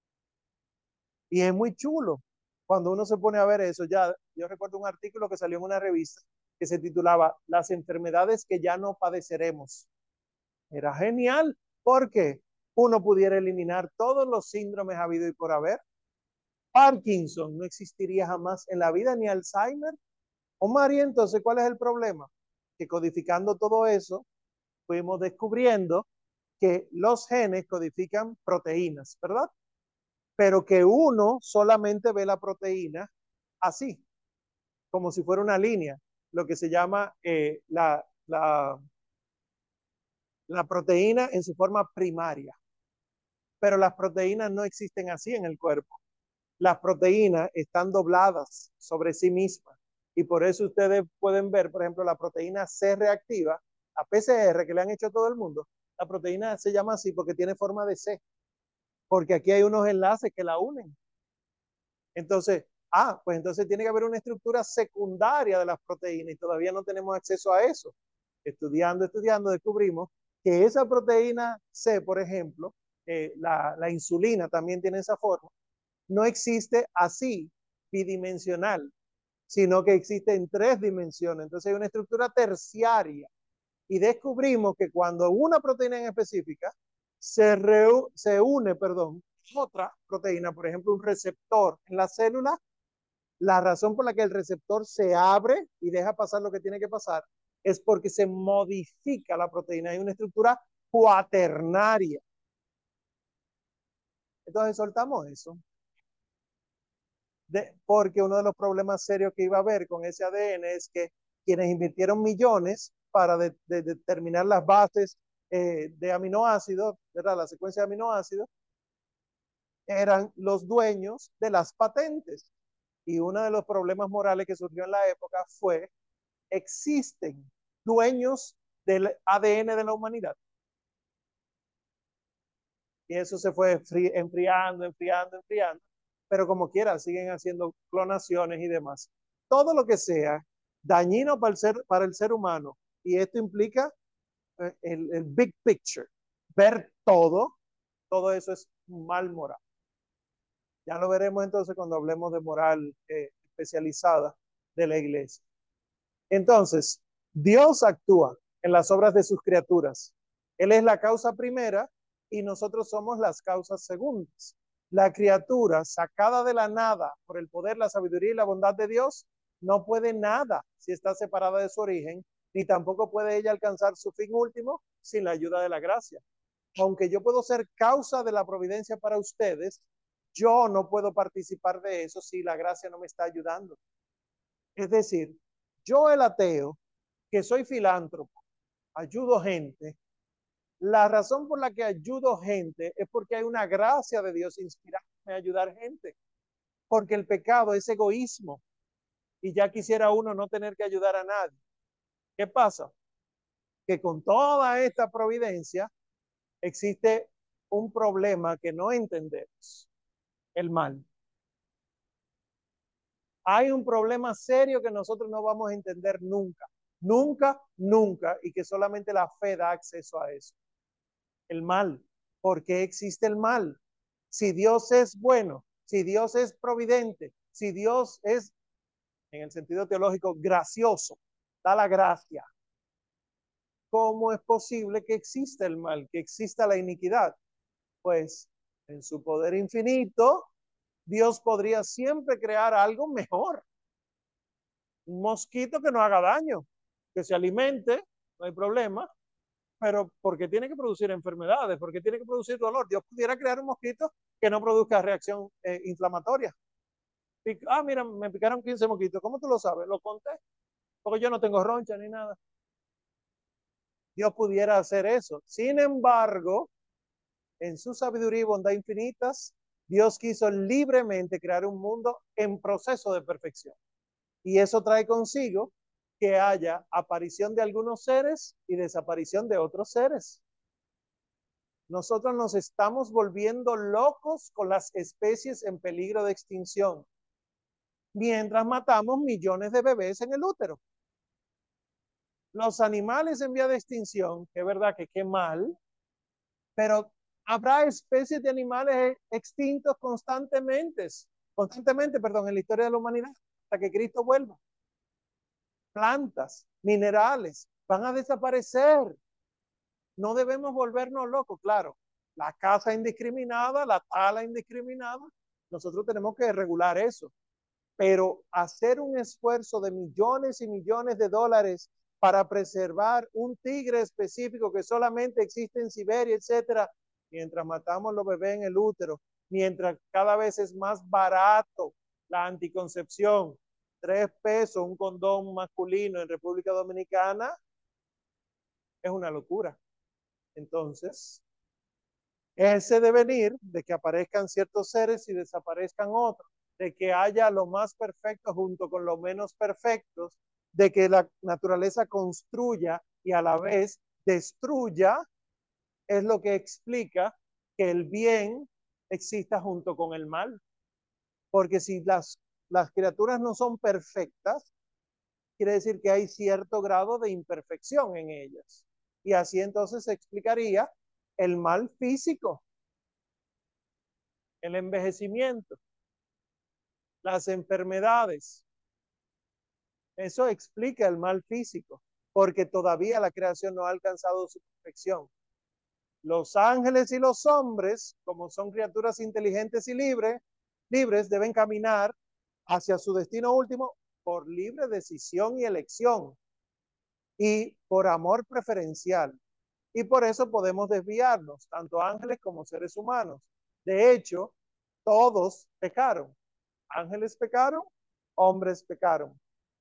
Y es muy chulo cuando uno se pone a ver eso. Ya, yo recuerdo un artículo que salió en una revista que se titulaba Las enfermedades que ya no padeceremos. Era genial porque uno pudiera eliminar todos los síndromes habido y por haber. Parkinson no existiría jamás en la vida, ni Alzheimer. O María, entonces, ¿cuál es el problema? Que codificando todo eso, fuimos descubriendo que los genes codifican proteínas, ¿verdad? Pero que uno solamente ve la proteína así, como si fuera una línea, lo que se llama eh, la, la, la proteína en su forma primaria. Pero las proteínas no existen así en el cuerpo. Las proteínas están dobladas sobre sí mismas. Y por eso ustedes pueden ver, por ejemplo, la proteína C reactiva, a P C R que le han hecho a todo el mundo. La proteína se llama así porque tiene forma de C. Porque aquí hay unos enlaces que la unen. Entonces, ah, pues entonces tiene que haber una estructura secundaria de las proteínas y todavía no tenemos acceso a eso. Estudiando, estudiando, descubrimos que esa proteína C, por ejemplo, eh, la, la insulina también tiene esa forma, no existe así, bidimensional, sino que existe en tres dimensiones. Entonces hay una estructura terciaria. Y descubrimos que cuando una proteína en específica se, reu, se une, perdón, otra proteína, por ejemplo, un receptor en la célula, la razón por la que el receptor se abre y deja pasar lo que tiene que pasar es porque se modifica la proteína. Hay una estructura cuaternaria. Entonces soltamos eso. De, porque uno de los problemas serios que iba a haber con ese A D N es que quienes invirtieron millones para de, de, de determinar las bases eh, de aminoácidos, ¿verdad? La secuencia de aminoácidos, eran los dueños de las patentes. Y uno de los problemas morales que surgió en la época fue, existen dueños del A D N de la humanidad. Y eso se fue enfriando, enfriando, enfriando. Pero como quiera, siguen haciendo clonaciones y demás. Todo lo que sea dañino para el ser, para el ser humano, y esto implica eh, el, el big picture, ver todo, todo eso es mal moral. Ya lo veremos entonces cuando hablemos de moral eh, especializada de la iglesia. Entonces, Dios actúa en las obras de sus criaturas. Él es la causa primera y nosotros somos las causas segundas. La criatura sacada de la nada por el poder, la sabiduría y la bondad de Dios no puede nada si está separada de su origen, ni tampoco puede ella alcanzar su fin último sin la ayuda de la gracia. Aunque yo puedo ser causa de la providencia para ustedes, yo no puedo participar de eso si la gracia no me está ayudando. Es decir, yo el ateo, que soy filántropo, ayudo gente, la razón por la que ayudo gente es porque hay una gracia de Dios inspirándome a ayudar gente. Porque el pecado es egoísmo y ya quisiera uno no tener que ayudar a nadie. ¿Qué pasa? Que con toda esta providencia existe un problema que no entendemos, el mal. Hay un problema serio que nosotros no vamos a entender nunca, nunca, nunca, y que solamente la fe da acceso a eso. El mal. ¿Por qué existe el mal? Si Dios es bueno, si Dios es providente, si Dios es, en el sentido teológico, gracioso, da la gracia, ¿cómo es posible que exista el mal, que exista la iniquidad? Pues en su poder infinito, Dios podría siempre crear algo mejor. Un mosquito que no haga daño, que se alimente, no hay problema, pero ¿por qué tiene que producir enfermedades? ¿Por qué tiene que producir dolor? Dios pudiera crear un mosquito que no produzca reacción eh, inflamatoria. Y, ah, mira, me picaron quince mosquitos. ¿Cómo tú lo sabes? Lo conté, porque yo no tengo roncha ni nada. Dios pudiera hacer eso. Sin embargo, en su sabiduría y bondad infinitas, Dios quiso libremente crear un mundo en proceso de perfección. Y eso trae consigo que haya aparición de algunos seres y desaparición de otros seres. Nosotros nos estamos volviendo locos con las especies en peligro de extinción, mientras matamos millones de bebés en el útero. Los animales en vía de extinción, que es verdad que qué mal, pero habrá especies de animales extintos constantemente, constantemente, perdón, en la historia de la humanidad, hasta que Cristo vuelva. Plantas, minerales, van a desaparecer. No debemos volvernos locos, claro. La caza indiscriminada, la tala indiscriminada, nosotros tenemos que regular eso. Pero hacer un esfuerzo de millones y millones de dólares para preservar un tigre específico que solamente existe en Siberia, etcétera, mientras matamos los bebés en el útero, mientras cada vez es más barato la anticoncepción, tres pesos un condón masculino en República Dominicana, es una locura. Entonces, ese devenir de que aparezcan ciertos seres y desaparezcan otros, de que haya lo más perfecto junto con los menos perfectos, de que la naturaleza construya y a la vez destruya, es lo que explica que el bien exista junto con el mal. Porque si las, las criaturas no son perfectas, quiere decir que hay cierto grado de imperfección en ellas. Y así entonces se explicaría el mal físico, el envejecimiento, las enfermedades. Eso explica el mal físico, porque todavía la creación no ha alcanzado su perfección. Los ángeles y los hombres, como son criaturas inteligentes y libres, libres, deben caminar hacia su destino último por libre decisión y elección y por amor preferencial. Y por eso podemos desviarnos, tanto ángeles como seres humanos. De hecho, todos pecaron. Ángeles pecaron, hombres pecaron.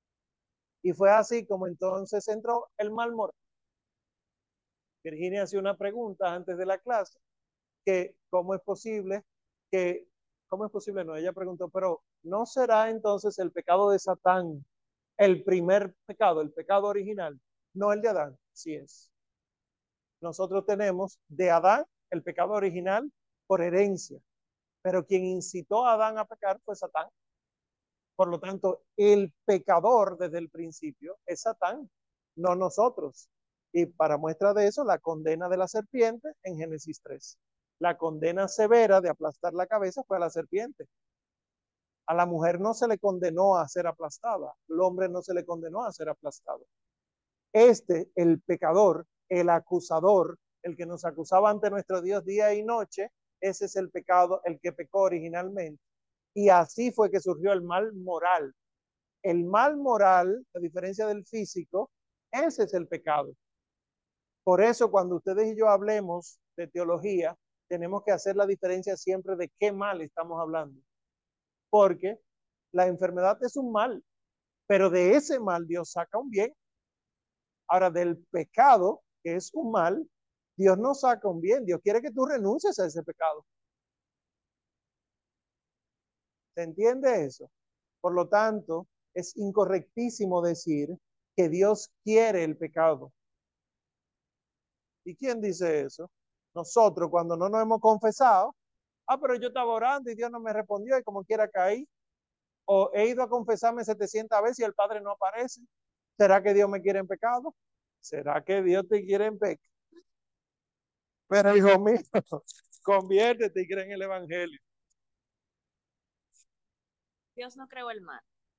Y fue así como entonces entró el mal moral. Virginia hacía una pregunta antes de la clase, que cómo es posible que, ¿cómo es posible? No, ella preguntó, pero ¿no será entonces el pecado de Satán el primer pecado, el pecado original? No el de Adán, sí es. Nosotros tenemos de Adán el pecado original por herencia, pero quien incitó a Adán a pecar fue Satán. Por lo tanto, el pecador desde el principio es Satán, no nosotros. Y para muestra de eso, la condena de la serpiente en Génesis tres. La condena severa de aplastar la cabeza fue a la serpiente. A la mujer no se le condenó a ser aplastada, al hombre no se le condenó a ser aplastado. Este, el pecador, el acusador, el que nos acusaba ante nuestro Dios día y noche, ese es el pecado, el que pecó originalmente. Y así fue que surgió el mal moral. El mal moral, a diferencia del físico, ese es el pecado. Por eso cuando ustedes y yo hablemos de teología, tenemos que hacer la diferencia siempre de qué mal estamos hablando. Porque la enfermedad es un mal, pero de ese mal Dios saca un bien. Ahora, del pecado, que es un mal, Dios no saca un bien. Dios quiere que tú renuncies a ese pecado. ¿Se entiende eso? Por lo tanto, es incorrectísimo decir que Dios quiere el pecado. ¿Y quién dice eso? Nosotros, cuando no nos hemos confesado, ah, pero yo estaba orando y Dios no me respondió y como quiera caí. O he ido a confesarme setecientas veces y el Padre no aparece. ¿Será que Dios me quiere en pecado? ¿Será que Dios te quiere en pecado? Pero hijo mío, conviértete y cree en el Evangelio. Dios no creó el mal.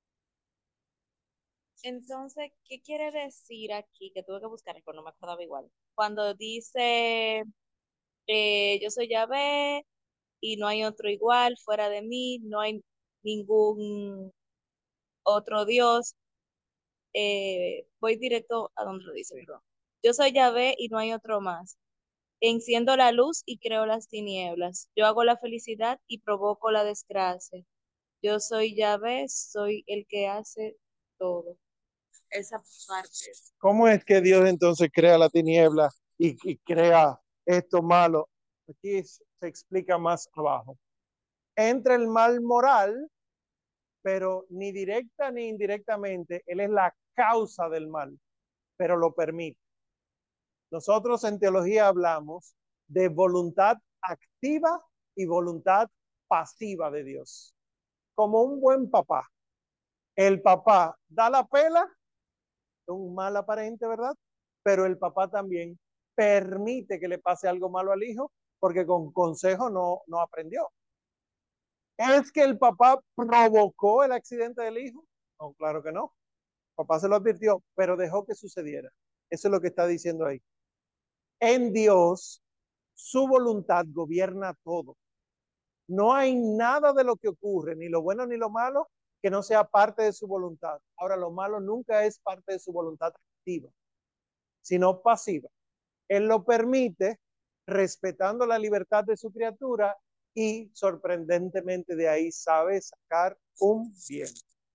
Entonces, ¿qué quiere decir aquí? Que tuve que buscar, pero no me acordaba igual. Cuando dice, eh, yo soy Yahvé y no hay otro igual fuera de mí, no hay ningún otro Dios. Eh, voy directo a donde lo dice, perdón. Yo soy Yahvé y no hay otro más. Enciendo la luz y creo las tinieblas. Yo hago la felicidad y provoco la desgracia. Yo soy Yahvé, soy el que hace todo. Esa parte. ¿Cómo es que Dios entonces crea la tiniebla y, y crea esto malo? Aquí se explica más abajo. Entra el mal moral, pero ni directa ni indirectamente, Él es la causa del mal, pero lo permite. Nosotros en teología hablamos de voluntad activa y voluntad pasiva de Dios. Como un buen papá. El papá da la pela, un mal aparente, ¿verdad? Pero el papá también permite que le pase algo malo al hijo porque con consejo no, no aprendió. ¿Es que el papá provocó el accidente del hijo? No, claro que no. El papá se lo advirtió, pero dejó que sucediera. Eso es lo que está diciendo ahí. En Dios, su voluntad gobierna todo. No hay nada de lo que ocurre, ni lo bueno ni lo malo, que no sea parte de su voluntad. Ahora, lo malo nunca es parte de su voluntad activa, sino pasiva. Él lo permite respetando la libertad de su criatura y sorprendentemente de ahí sabe sacar un bien.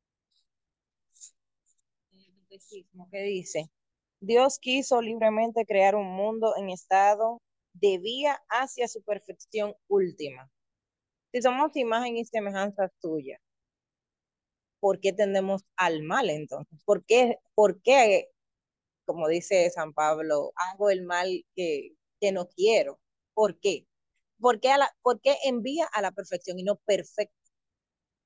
¿Qué dice? Dios quiso libremente crear un mundo en estado de vía hacia su perfección última. Si somos imagen y semejanza tuya, ¿por qué tendemos al mal entonces? ¿Por qué, por qué, como dice San Pablo, hago el mal que, que no quiero? ¿Por qué? ¿Por qué, a la, ¿Por qué envía a la perfección y no perfecto?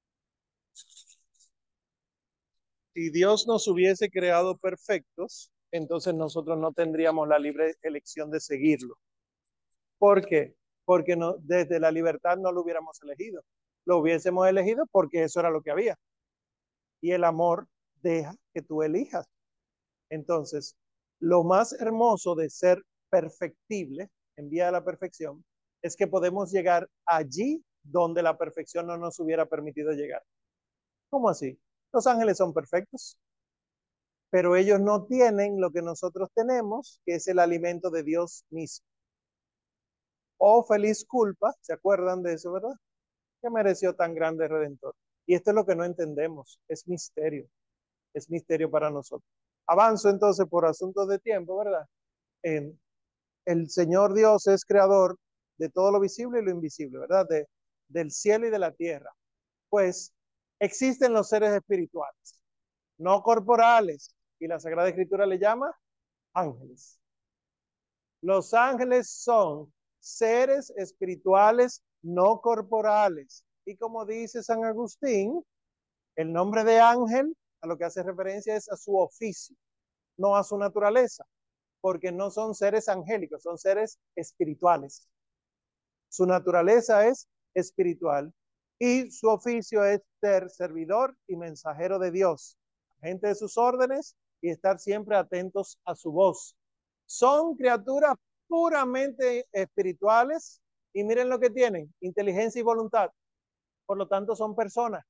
Si Dios nos hubiese creado perfectos, entonces nosotros no tendríamos la libre elección de seguirlo. ¿Por qué? Porque no, desde la libertad no lo hubiéramos elegido. Lo hubiésemos elegido porque eso era lo que había. Y el amor deja que tú elijas. Entonces, lo más hermoso de ser perfectible, en vía de la perfección, es que podemos llegar allí donde la perfección no nos hubiera permitido llegar. ¿Cómo así? Los ángeles son perfectos, pero ellos no tienen lo que nosotros tenemos, que es el alimento de Dios mismo. Oh, feliz culpa, ¿se acuerdan de eso, verdad? Que mereció tan grande Redentor. Y esto es lo que no entendemos, es misterio, es misterio para nosotros. Avanzo entonces por asuntos de tiempo, ¿verdad? Eh, el Señor Dios es creador de todo lo visible y lo invisible, ¿verdad? De, del cielo y de la tierra. Pues existen los seres espirituales, no corporales, y la Sagrada Escritura le llama ángeles. Los ángeles son seres espirituales no corporales. Y como dice San Agustín, el nombre de ángel a lo que hace referencia es a su oficio, no a su naturaleza, porque no son seres angélicos, son seres espirituales. Su naturaleza es espiritual y su oficio es ser servidor y mensajero de Dios, agente de sus órdenes y estar siempre atentos a su voz. Son criaturas puramente espirituales y miren lo que tienen, inteligencia y voluntad. Por lo tanto, son personas.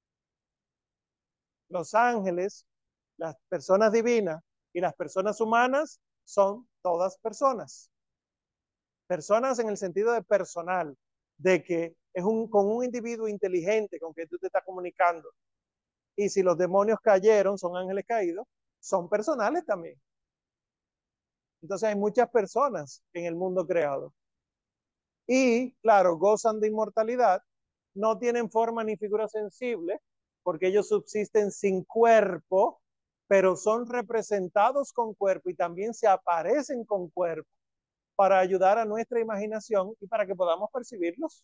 Los ángeles, las personas divinas y las personas humanas son todas personas. Personas en el sentido de personal, de que es un, con un individuo inteligente con que tú te estás comunicando. Y si los demonios cayeron, son ángeles caídos, son personales también. Entonces hay muchas personas en el mundo creado. Y, claro, gozan de inmortalidad, no tienen forma ni figura sensible, porque ellos subsisten sin cuerpo, pero son representados con cuerpo y también se aparecen con cuerpo para ayudar a nuestra imaginación y para que podamos percibirlos.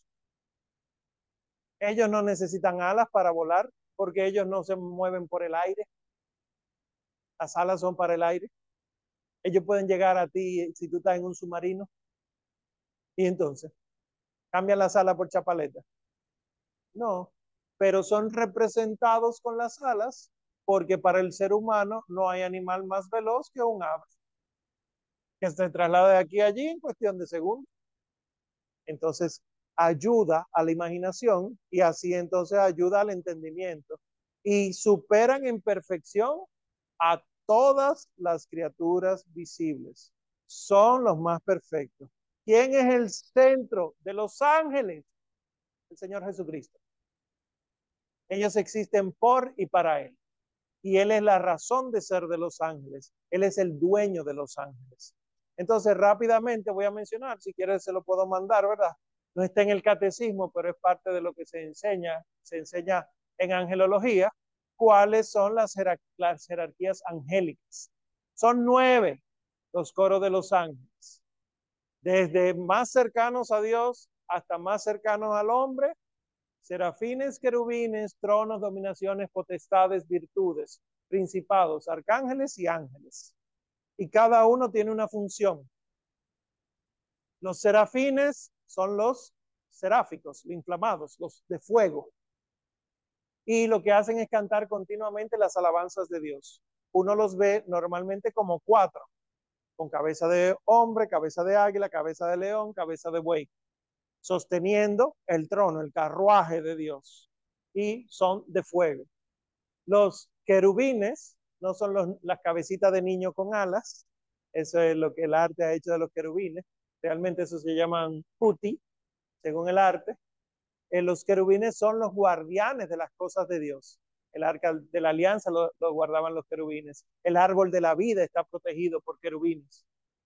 Ellos no necesitan alas para volar porque ellos no se mueven por el aire. Las alas son para el aire. Ellos pueden llegar a ti si tú estás en un submarino. Y entonces, ¿cambian las alas por chapaleta? No, pero son representados con las alas porque para el ser humano no hay animal más veloz que un ave, que se traslada de aquí a allí en cuestión de segundos. Entonces, ayuda a la imaginación y así entonces ayuda al entendimiento y superan en perfección a todas las criaturas visibles. Son los más perfectos. ¿Quién es el centro de los ángeles? El Señor Jesucristo. Ellos existen por y para Él. Y Él es la razón de ser de los ángeles. Él es el dueño de los ángeles. Entonces, rápidamente voy a mencionar, si quieres se lo puedo mandar, ¿verdad? No está en el catecismo, pero es parte de lo que se enseña, se enseña en angelología, cuáles son las, jerar las jerarquías angélicas. Son nueve los coros de los ángeles. Desde más cercanos a Dios hasta más cercanos al hombre, serafines, querubines, tronos, dominaciones, potestades, virtudes, principados, arcángeles y ángeles. Y cada uno tiene una función. Los serafines son los seráficos, los inflamados, los de fuego. Y lo que hacen es cantar continuamente las alabanzas de Dios. Uno los ve normalmente como cuatro, con cabeza de hombre, cabeza de águila, cabeza de león, cabeza de buey, sosteniendo el trono, el carruaje de Dios. Y son de fuego. Los querubines no son los, las cabecitas de niño con alas. Eso es lo que el arte ha hecho de los querubines. Realmente eso se llaman puti, según el arte. Eh, los querubines son los guardianes de las cosas de Dios. El arca de la alianza lo, lo guardaban los querubines. El árbol de la vida está protegido por querubines.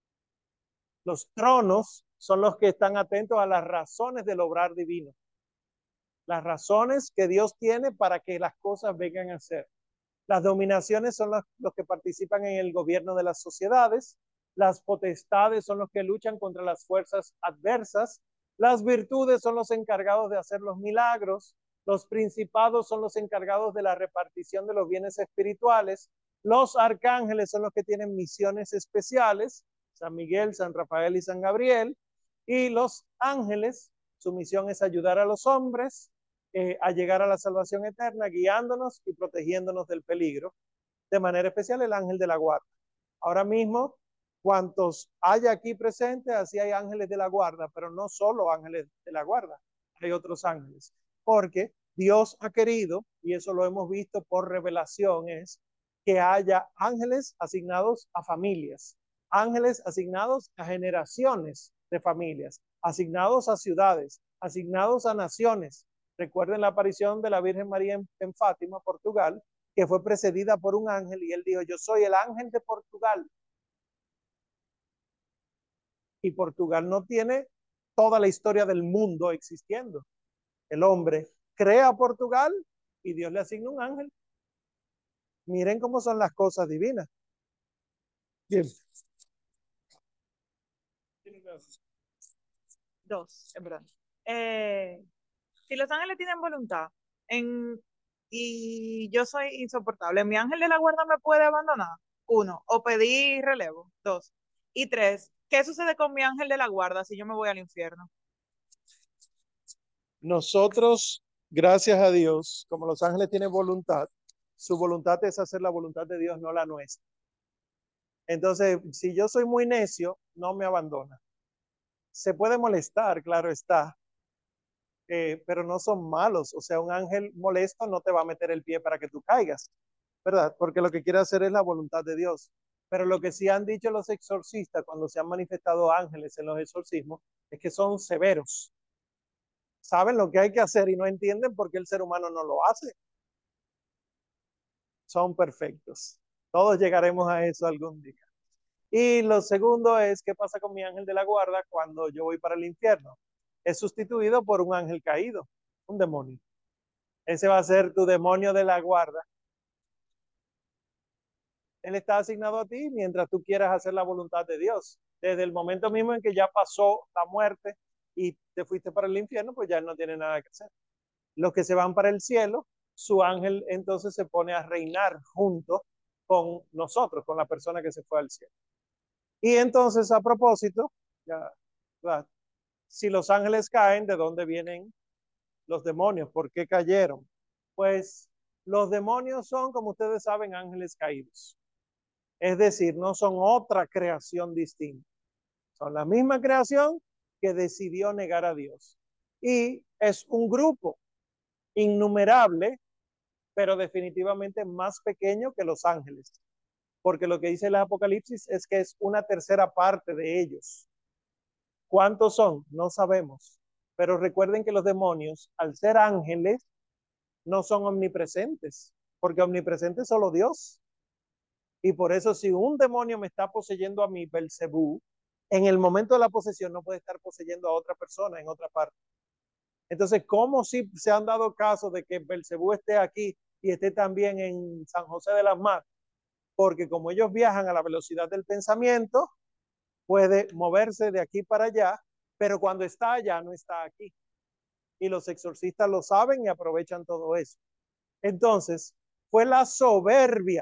Los tronos son los que están atentos a las razones del obrar divino. Las razones que Dios tiene para que las cosas vengan a ser. Las dominaciones son los, los que participan en el gobierno de las sociedades. Las potestades son los que luchan contra las fuerzas adversas. Las virtudes son los encargados de hacer los milagros. Los principados son los encargados de la repartición de los bienes espirituales. Los arcángeles son los que tienen misiones especiales, San Miguel, San Rafael y San Gabriel, y los ángeles, su misión es ayudar a los hombres eh, a llegar a la salvación eterna, guiándonos y protegiéndonos del peligro. De manera especial el ángel de la guarda. Ahora mismo, cuantos haya aquí presentes, así hay ángeles de la guarda, pero no solo ángeles de la guarda, hay otros ángeles, porque Dios ha querido, y eso lo hemos visto por revelación, es que haya ángeles asignados a familias, ángeles asignados a generaciones de familias, asignados a ciudades, asignados a naciones. Recuerden la aparición de la Virgen María en, en Fátima, Portugal, que fue precedida por un ángel y él dijo, yo soy el ángel de Portugal. Y Portugal no tiene toda la historia del mundo existiendo. El hombre crea Portugal y Dios le asigna un ángel. Miren cómo son las cosas divinas. Bien. Dos, en verdad. Eh, si los ángeles tienen voluntad en, y yo soy insoportable, ¿mi ángel de la guarda me puede abandonar? Uno, o pedir relevo. Dos. Y tres, ¿qué sucede con mi ángel de la guarda si yo me voy al infierno? Nosotros, gracias a Dios, como los ángeles tienen voluntad, su voluntad es hacer la voluntad de Dios, no la nuestra. Entonces, si yo soy muy necio, no me abandona. Se puede molestar, claro está, eh, pero no son malos. O sea, un ángel molesto no te va a meter el pie para que tú caigas, ¿verdad? Porque lo que quiere hacer es la voluntad de Dios. Pero lo que sí han dicho los exorcistas cuando se han manifestado ángeles en los exorcismos es que son severos. Saben lo que hay que hacer y no entienden por qué el ser humano no lo hace. Son perfectos. Todos llegaremos a eso algún día. Y lo segundo es, ¿qué pasa con mi ángel de la guarda cuando yo voy para el infierno? Es sustituido por un ángel caído, un demonio. Ese va a ser tu demonio de la guarda. Él está asignado a ti mientras tú quieras hacer la voluntad de Dios. Desde el momento mismo en que ya pasó la muerte y te fuiste para el infierno, pues ya él no tiene nada que hacer. Los que se van para el cielo, su ángel entonces se pone a reinar junto con nosotros, con la persona que se fue al cielo. Y entonces, a propósito, ya, ¿verdad? Si los ángeles caen, ¿de dónde vienen los demonios? ¿Por qué cayeron? Pues los demonios son, como ustedes saben, ángeles caídos. Es decir, no son otra creación distinta. Son la misma creación que decidió negar a Dios. Y es un grupo innumerable, pero definitivamente más pequeño que los ángeles. Porque lo que dice el Apocalipsis es que es una tercera parte de ellos. ¿Cuántos son? No sabemos. Pero recuerden que los demonios, al ser ángeles, no son omnipresentes, porque omnipresente es solo Dios. Y por eso si un demonio me está poseyendo a mí, Belcebú, en el momento de la posesión no puede estar poseyendo a otra persona en otra parte. Entonces, ¿cómo si se han dado casos de que Belcebú esté aquí y esté también en San José de las Matas? Porque como ellos viajan a la velocidad del pensamiento, puede moverse de aquí para allá, pero cuando está allá no está aquí. Y los exorcistas lo saben y aprovechan todo eso. Entonces, fue la soberbia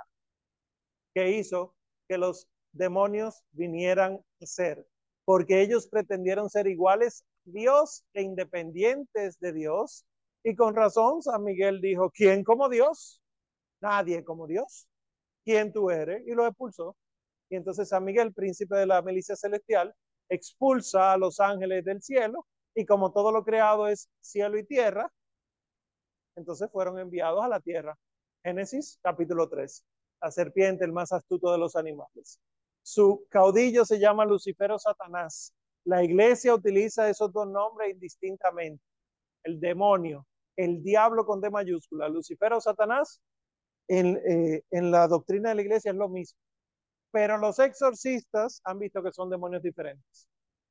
que hizo que los demonios vinieran a ser, porque ellos pretendieron ser iguales a Dios e independientes de Dios. Y con razón San Miguel dijo, ¿quién como Dios? Nadie como Dios. ¿Quién tú eres? Y lo expulsó. Y entonces San Miguel, príncipe de la milicia celestial, expulsa a los ángeles del cielo y como todo lo creado es cielo y tierra, entonces fueron enviados a la tierra. Génesis capítulo tres. La serpiente, el más astuto de los animales. Su caudillo se llama Lucifer o Satanás. La iglesia utiliza esos dos nombres indistintamente. El demonio, el diablo con D mayúscula, Lucifer o Satanás, en, eh, en la doctrina de la iglesia es lo mismo. Pero los exorcistas han visto que son demonios diferentes.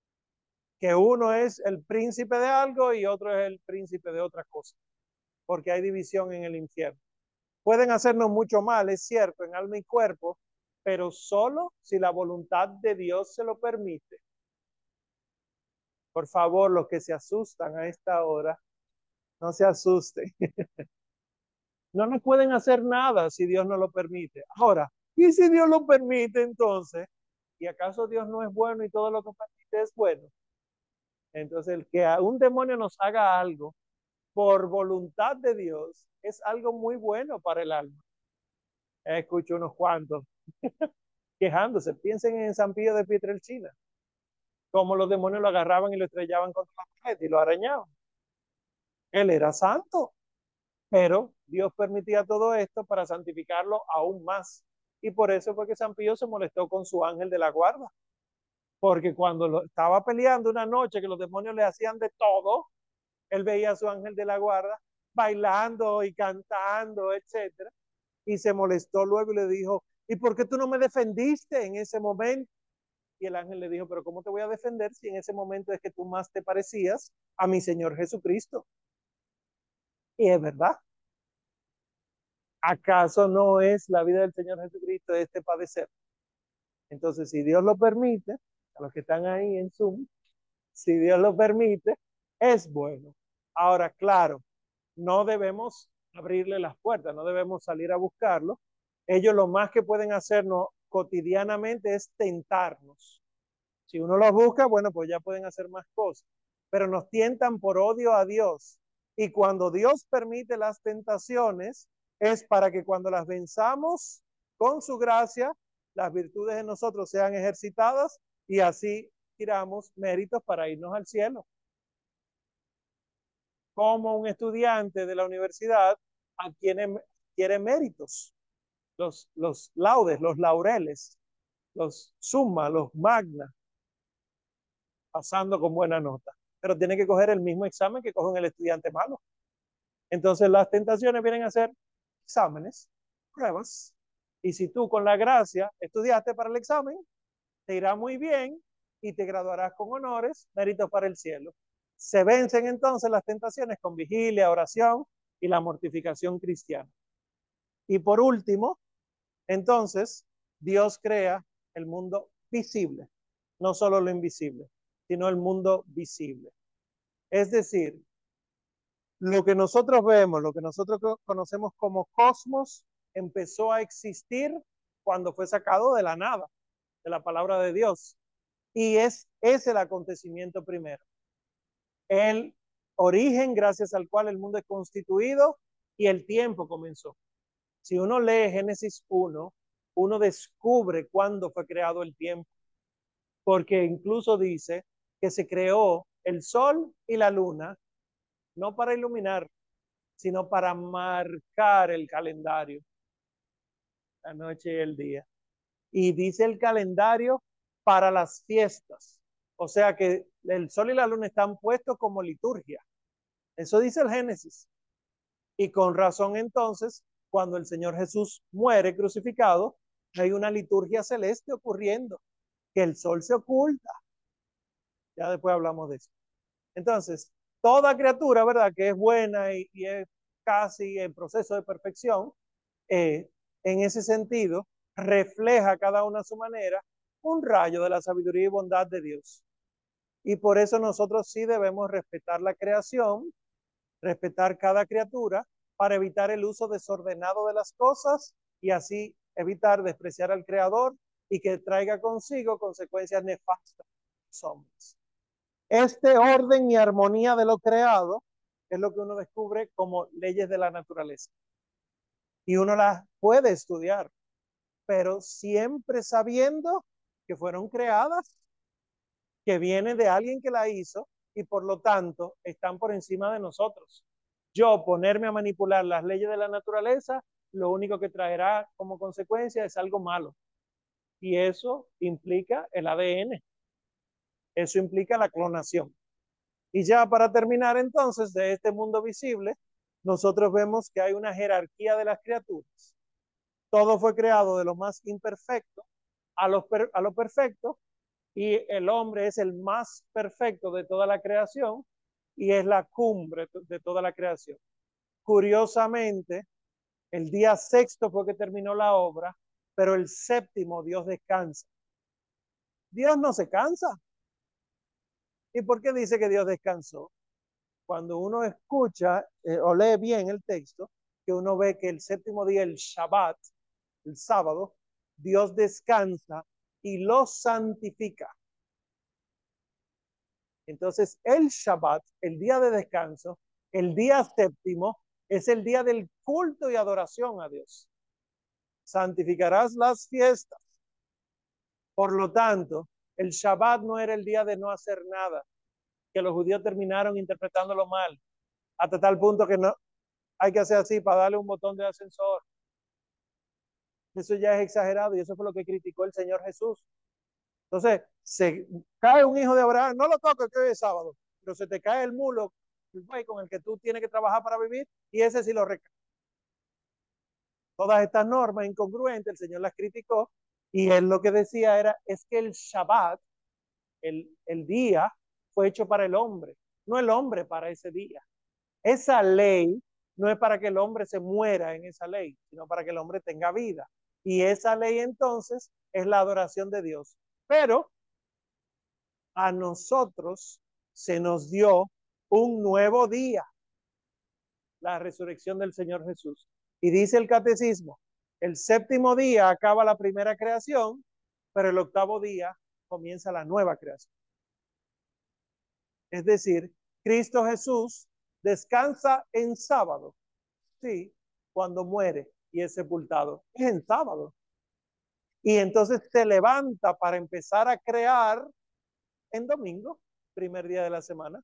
Que uno es el príncipe de algo y otro es el príncipe de otra cosa. Porque hay división en el infierno. Pueden hacernos mucho mal, es cierto, en alma y cuerpo, pero solo si la voluntad de Dios se lo permite. Por favor, los que se asustan a esta hora, no se asusten. No nos pueden hacer nada si Dios no lo permite. Ahora, ¿y si Dios lo permite entonces? ¿Y acaso Dios no es bueno y todo lo que permite es bueno? Entonces, el que a un demonio nos haga algo por voluntad de Dios es algo muy bueno para el alma. Escucho unos cuantos quejándose. Piensen en San Pío de Pietrelcina, cómo los demonios lo agarraban y lo estrellaban contra la pared y lo arañaban. Él era santo, pero Dios permitía todo esto para santificarlo aún más. Y por eso fue que San Pío se molestó con su ángel de la guarda, porque cuando lo, estaba peleando una noche que los demonios le hacían de todo, él veía a su ángel de la guarda bailando y cantando, etcétera, y se molestó luego y le dijo, ¿y por qué tú no me defendiste en ese momento? Y el ángel le dijo, pero ¿cómo te voy a defender si en ese momento es que tú más te parecías a mi Señor Jesucristo? Y es verdad. ¿Acaso no es la vida del Señor Jesucristo este padecer? Entonces, si Dios lo permite, a los que están ahí en Zoom, si Dios lo permite, es bueno. Ahora, claro, no debemos abrirle las puertas, no debemos salir a buscarlo. Ellos lo más que pueden hacernos cotidianamente es tentarnos. Si uno los busca, bueno, pues ya pueden hacer más cosas, pero nos tientan por odio a Dios. Y cuando Dios permite las tentaciones, es para que cuando las venzamos con su gracia, las virtudes en nosotros sean ejercitadas y así tiramos méritos para irnos al cielo. Como un estudiante de la universidad adquiere, adquiere méritos, los, los laudes, los laureles, los summa, los magna, pasando con buena nota, pero tiene que coger el mismo examen que coge el estudiante malo. Entonces las tentaciones vienen a ser exámenes, pruebas, y si tú con la gracia estudiaste para el examen, te irá muy bien y te graduarás con honores, méritos para el cielo. Se vencen entonces las tentaciones con vigilia, oración y la mortificación cristiana. Y por último, entonces, Dios crea el mundo visible, no solo lo invisible, sino el mundo visible. Es decir, lo que nosotros vemos, lo que nosotros conocemos como cosmos, empezó a existir cuando fue sacado de la nada, de la palabra de Dios. Y es, es el acontecimiento primero. El origen gracias al cual el mundo es constituido y el tiempo comenzó. Si uno lee Génesis uno, uno descubre cuándo fue creado el tiempo, porque incluso dice que se creó el sol y la luna, no para iluminar, sino para marcar el calendario, la noche y el día. Y dice el calendario para las fiestas. O sea que el sol y la luna están puestos como liturgia. Eso dice el Génesis. Y con razón entonces, cuando el Señor Jesús muere crucificado, hay una liturgia celeste ocurriendo, que el sol se oculta. Ya después hablamos de eso. Entonces, toda criatura, ¿verdad? Que es buena y, y es casi en proceso de perfección, eh, en ese sentido, refleja cada una a su manera un rayo de la sabiduría y bondad de Dios. Y por eso nosotros sí debemos respetar la creación, respetar cada criatura, para evitar el uso desordenado de las cosas y así evitar despreciar al Creador y que traiga consigo consecuencias nefastas para los hombres. Este orden y armonía de lo creado es lo que uno descubre como leyes de la naturaleza. Y uno las puede estudiar, pero siempre sabiendo que fueron creadas, que vienen de alguien que la hizo y por lo tanto están por encima de nosotros. Yo ponerme a manipular las leyes de la naturaleza, lo único que traerá como consecuencia es algo malo. Y eso implica el A D N. Eso implica la clonación. Y ya para terminar entonces de este mundo visible, nosotros vemos que hay una jerarquía de las criaturas. Todo fue creado de lo más imperfecto a lo, per a lo perfecto, y el hombre es el más perfecto de toda la creación y es la cumbre de toda la creación. Curiosamente, el día sexto fue que terminó la obra, pero el séptimo Dios descansa. Dios no se cansa. ¿Y por qué dice que Dios descansó? Cuando uno escucha eh, o lee bien el texto, que uno ve que el séptimo día, el Shabbat, el sábado, Dios descansa y lo santifica. Entonces, el Shabbat, el día de descanso, el día séptimo, es el día del culto y adoración a Dios. Santificarás las fiestas. Por lo tanto, el Shabbat no era el día de no hacer nada, que los judíos terminaron interpretándolo mal, hasta tal punto que no hay que hacer así para darle un botón de ascensor. Eso ya es exagerado y eso fue lo que criticó el Señor Jesús. Entonces, se cae un hijo de Abraham, no lo toques que hoy es sábado, pero se te cae el mulo con el que tú tienes que trabajar para vivir y ese sí lo recae. Todas estas normas incongruentes, el Señor las criticó y él lo que decía era, es que el Shabbat, el, el día, fue hecho para el hombre, no el hombre para ese día. Esa ley no es para que el hombre se muera en esa ley, sino para que el hombre tenga vida. Y esa ley entonces es la adoración de Dios. Pero a nosotros se nos dio un nuevo día, la resurrección del Señor Jesús. Y dice el catecismo, el séptimo día acaba la primera creación, pero el octavo día comienza la nueva creación. Es decir, Cristo Jesús descansa en sábado, sí, cuando muere y es sepultado, es en sábado. Y entonces se levanta para empezar a crear en domingo, primer día de la semana.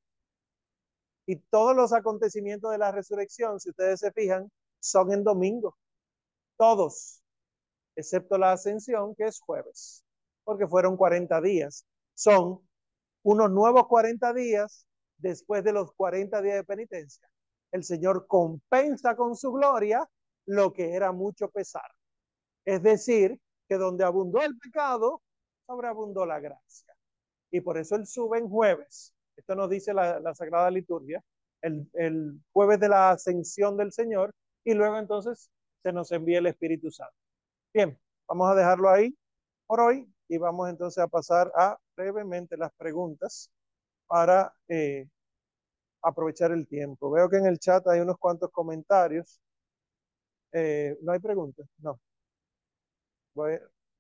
Y todos los acontecimientos de la resurrección, si ustedes se fijan, son en domingo. Todos, excepto la ascensión, que es jueves, porque fueron cuarenta días. Son unos nuevos cuarenta días después de los cuarenta días de penitencia. El Señor compensa con su gloria lo que era mucho pesar. Es decir, que donde abundó el pecado, sobreabundó la gracia. Y por eso Él sube en jueves. Esto nos dice la, la Sagrada Liturgia, el, el jueves de la ascensión del Señor, y luego entonces se nos envía el Espíritu Santo. Bien, vamos a dejarlo ahí por hoy y vamos entonces a pasar a brevemente las preguntas para eh, aprovechar el tiempo. Veo que en el chat hay unos cuantos comentarios. Eh, ¿No hay preguntas? No. Voy,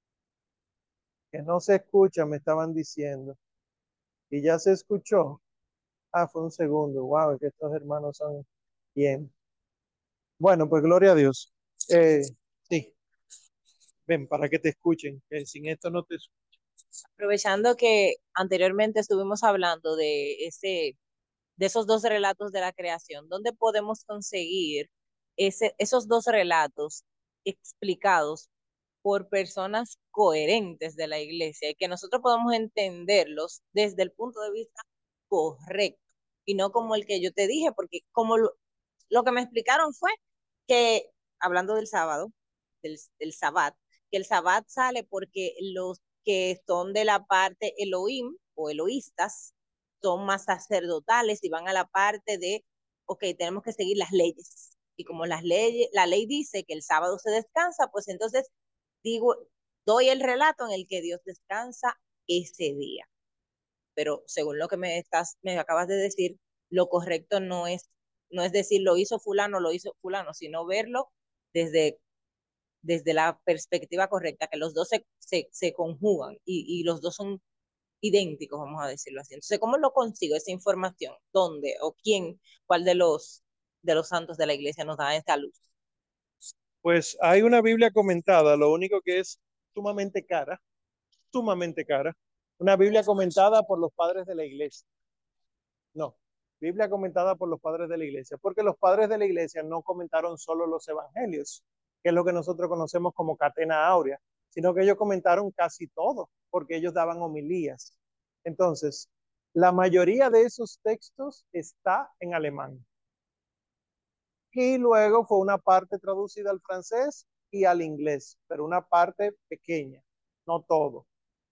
que no se escucha, me estaban diciendo. Y ya se escuchó. Ah, fue un segundo. Wow, que estos hermanos son bien. Bueno, pues gloria a Dios. Eh, sí, ven, para que te escuchen, que sin esto no te escuchan. Aprovechando que anteriormente estuvimos hablando de ese, de esos dos relatos de la creación, ¿dónde podemos conseguir ese, esos dos relatos explicados por personas coherentes de la iglesia y que nosotros podamos entenderlos desde el punto de vista correcto y no como el que yo te dije, porque como lo, lo que me explicaron fue que, hablando del sábado, del, del sabbat, que el sabbat sale porque los que son de la parte Elohim o eloístas son más sacerdotales y van a la parte de, ok, tenemos que seguir las leyes. Y como las leyes, la ley dice que el sábado se descansa, pues entonces digo, doy el relato en el que Dios descansa ese día. Pero según lo que me estás, me acabas de decir, lo correcto no es, no es decir lo hizo fulano, lo hizo fulano, sino verlo desde, desde la perspectiva correcta, que los dos se, se, se conjugan y, y los dos son idénticos, vamos a decirlo así. Entonces, ¿cómo lo consigo esa información? ¿Dónde o quién, cuál de los, de los santos de la iglesia nos da esta luz? Pues hay una Biblia comentada, lo único que es sumamente cara, sumamente cara. Una Biblia comentada por los padres de la iglesia. No, Biblia comentada por los padres de la iglesia, porque los padres de la iglesia no comentaron solo los evangelios, que es lo que nosotros conocemos como catena áurea, sino que ellos comentaron casi todo, porque ellos daban homilías. Entonces, la mayoría de esos textos está en alemán. Y luego fue una parte traducida al francés y al inglés, pero una parte pequeña, no todo.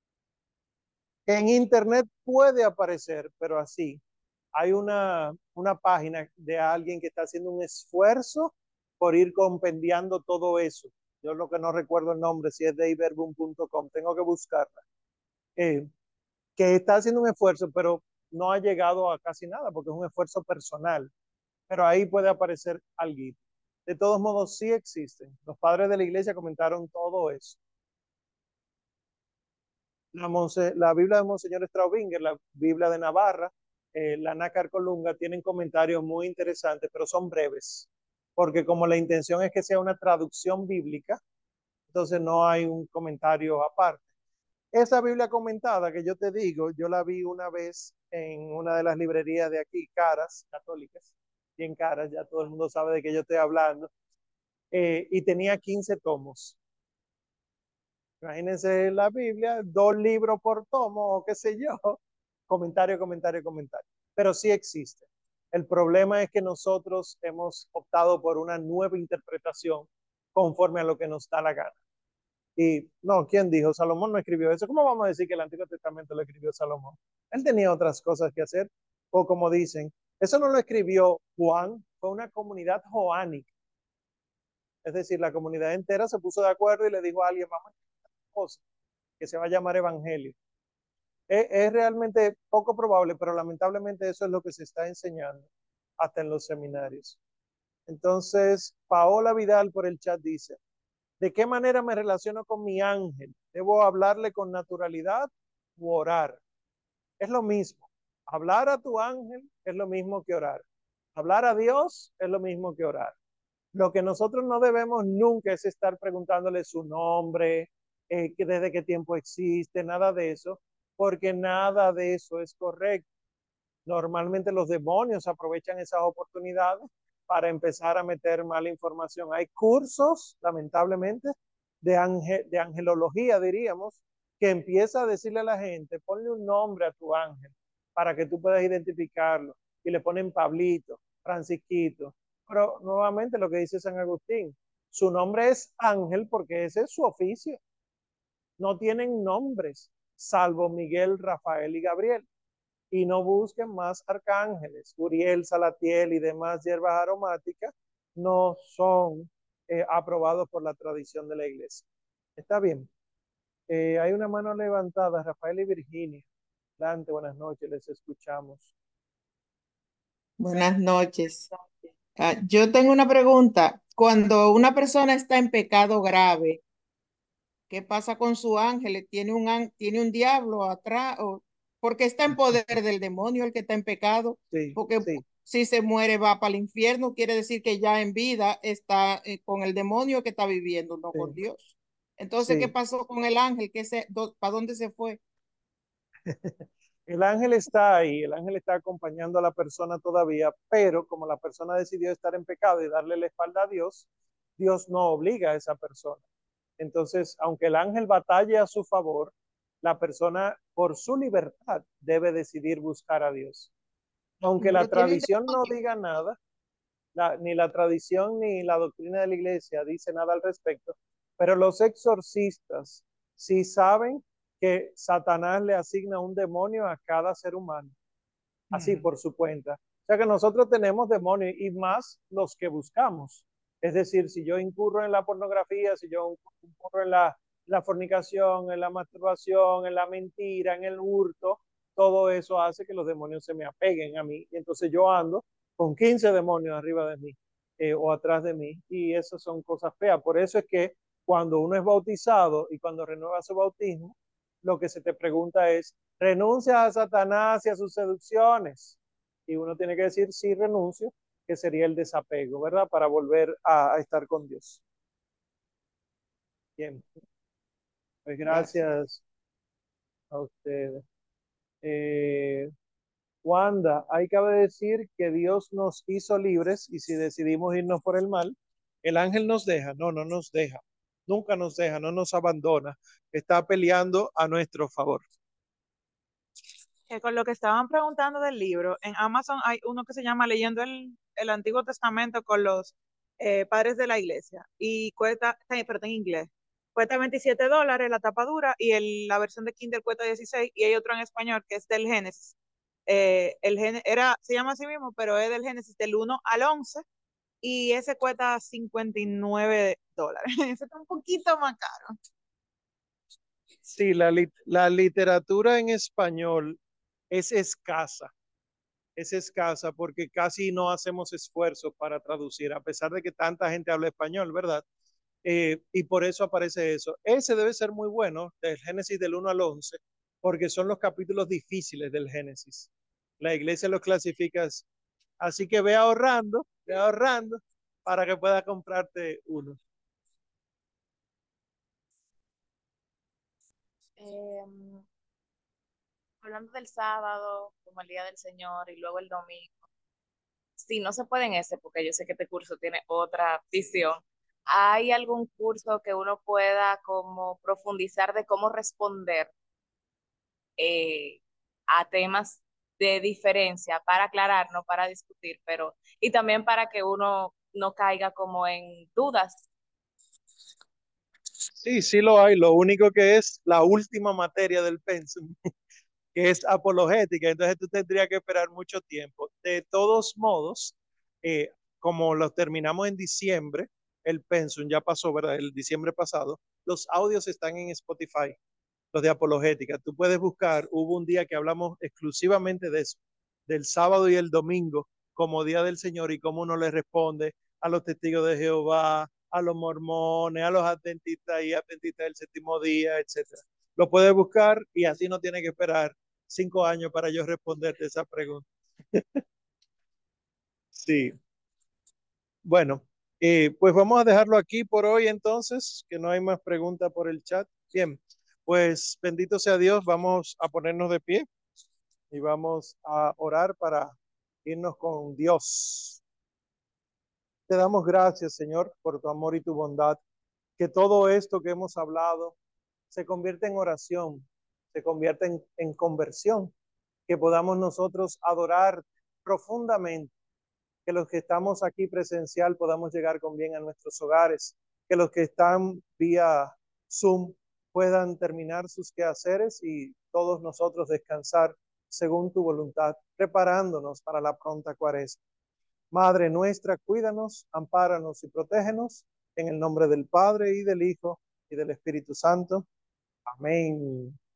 En internet puede aparecer, pero así. Hay una, una página de alguien que está haciendo un esfuerzo por ir compendiando todo eso. Yo lo que no recuerdo el nombre, si es de iberbum punto com, tengo que buscarla. Eh, que está haciendo un esfuerzo, pero no ha llegado a casi nada, porque es un esfuerzo personal. Pero ahí puede aparecer algo. De todos modos, sí existen. Los padres de la iglesia comentaron todo eso. La, Monse, la Biblia de Monseñor Straubinger, la Biblia de Navarra, eh, la Nácar Colunga, tienen comentarios muy interesantes, pero son breves, porque como la intención es que sea una traducción bíblica, entonces no hay un comentario aparte. Esa Biblia comentada que yo te digo, yo la vi una vez en una de las librerías de aquí, caras, católicas, bien caras, ya todo el mundo sabe de qué yo estoy hablando, eh, y tenía quince tomos. Imagínense la Biblia, dos libros por tomo, o qué sé yo, comentario, comentario, comentario. Pero sí existe. El problema es que nosotros hemos optado por una nueva interpretación conforme a lo que nos da la gana. Y no, ¿quién dijo? Salomón no escribió eso. ¿Cómo vamos a decir que el Antiguo Testamento lo escribió Salomón? Él tenía otras cosas que hacer. O como dicen, eso no lo escribió Juan, fue una comunidad joánica. Es decir, la comunidad entera se puso de acuerdo y le dijo a alguien, vamos a hacer una cosa que se va a llamar evangelio. Es, es realmente poco probable, pero lamentablemente eso es lo que se está enseñando hasta en los seminarios. Entonces, Paola Vidal por el chat dice, ¿de qué manera me relaciono con mi ángel? ¿Debo hablarle con naturalidad u orar? Es lo mismo. Hablar a tu ángel es lo mismo que orar. Hablar a Dios es lo mismo que orar. Lo que nosotros no debemos nunca es estar preguntándole su nombre, eh, que desde qué tiempo existe, nada de eso, porque nada de eso es correcto. Normalmente los demonios aprovechan esas oportunidades para empezar a meter mala información. Hay cursos, lamentablemente, de, ángel, de angelología, diríamos, que empieza a decirle a la gente, ponle un nombre a tu ángel para que tú puedas identificarlo. Y le ponen Pablito, Francisquito. Pero nuevamente lo que dice San Agustín, su nombre es ángel porque ese es su oficio. No tienen nombres, salvo Miguel, Rafael y Gabriel. Y no busquen más arcángeles. Uriel, Salatiel y demás hierbas aromáticas no son eh, aprobados por la tradición de la iglesia. Está bien. Eh, hay una mano levantada, Rafael y Virginia. Adelante, buenas noches, les escuchamos. Buenas noches. Ah, yo tengo una pregunta. Cuando una persona está en pecado grave, ¿qué pasa con su ángel? ¿Tiene un, tiene un diablo atrás? ¿O porque está en poder del demonio el que está en pecado? Sí, Porque sí, si se muere va para el infierno, quiere decir que ya en vida está eh, con el demonio que está viviendo, no con sí, Dios. Entonces, ¿qué sí. pasó con el ángel? ¿Qué se, do, ¿Para dónde se fue? El ángel está ahí, el ángel está acompañando a la persona todavía, pero como la persona decidió estar en pecado y darle la espalda a Dios, Dios no obliga a esa persona. Entonces, aunque el ángel batalle a su favor, la persona por su libertad debe decidir buscar a Dios. Aunque la Pero tiene un tradición no demonio. diga nada, la, ni la tradición ni la doctrina de la iglesia dice nada al respecto, pero los exorcistas sí saben que Satanás le asigna un demonio a cada ser humano, así Ujú. por su cuenta. O sea que nosotros tenemos demonios y más los que buscamos. Es decir, si yo incurro en la pornografía, si yo incurro en la, la fornicación, en la masturbación, en la mentira, en el hurto, todo eso hace que los demonios se me apeguen a mí. Y entonces yo ando con quince demonios arriba de mí eh, o atrás de mí. Y eso son cosas feas. Por eso es que cuando uno es bautizado y cuando renueva su bautismo, lo que se te pregunta es, ¿renuncia a Satanás y a sus seducciones? Y uno tiene que decir, sí, renuncio, que sería el desapego, ¿verdad? Para volver a, a estar con Dios. Bien, pues Gracias. gracias a ustedes. Eh, Wanda, hay que decir que Dios nos hizo libres y si decidimos irnos por el mal, el ángel nos deja, no, no nos deja, nunca nos deja, no nos abandona, está peleando a nuestro favor. Que con lo que estaban preguntando del libro, en Amazon hay uno que se llama Leyendo el, el Antiguo Testamento con los eh, padres de la iglesia y cuesta, pero está en inglés, cuesta veintisiete dólares la tapa dura y el, la versión de Kindle cuesta dieciséis y hay otro en español que es del Génesis. Eh, el era, se llama así mismo, pero es del Génesis del uno al once y ese cuesta cincuenta y nueve dólares. Ese está un poquito más caro. Sí, la, lit la literatura en español es escasa. es escasa porque casi no hacemos esfuerzos para traducir, a pesar de que tanta gente habla español, ¿verdad? Eh, y por eso aparece eso. Ese debe ser muy bueno, del Génesis del uno al once, porque son los capítulos difíciles del Génesis. La iglesia los clasifica así. Así que ve ahorrando, ve ahorrando para que pueda comprarte uno. Em, hablando del sábado, como el día del Señor, y luego el domingo. Si no se puede en ese, porque yo sé que este curso tiene otra visión, ¿hay algún curso que uno pueda como profundizar de cómo responder eh, a temas de diferencia para aclarar, no para discutir, pero y también para que uno no caiga como en dudas? Sí, sí lo hay. Lo único que es la última materia del pensum, que es apologética. Entonces tú tendrías que esperar mucho tiempo. De todos modos, eh, como lo terminamos en diciembre, el pensum ya pasó, ¿verdad? El diciembre pasado, los audios están en Spotify, los de apologética. Tú puedes buscar, hubo un día que hablamos exclusivamente de eso, del sábado y el domingo como día del Señor y cómo uno le responde a los testigos de Jehová, a los mormones, a los adventistas y adventistas del séptimo día, etcétera. Lo puedes buscar y así no tienes que esperar cinco años para yo responderte esa pregunta. Sí, bueno, eh, pues vamos a dejarlo aquí por hoy entonces, que no hay más preguntas por el chat. Bien, pues bendito sea Dios, vamos a ponernos de pie y vamos a orar para irnos con Dios. Te damos gracias, Señor, por tu amor y tu bondad, que todo esto que hemos hablado se convierta en oración, se convierta en, en conversión, que podamos nosotros adorar profundamente, que los que estamos aquí presencial podamos llegar con bien a nuestros hogares, que los que están vía Zoom puedan terminar sus quehaceres y todos nosotros descansar según tu voluntad, preparándonos para la pronta cuaresma. Madre nuestra, cuídanos, ampáranos y protégenos en el nombre del Padre y del Hijo y del Espíritu Santo. Amén.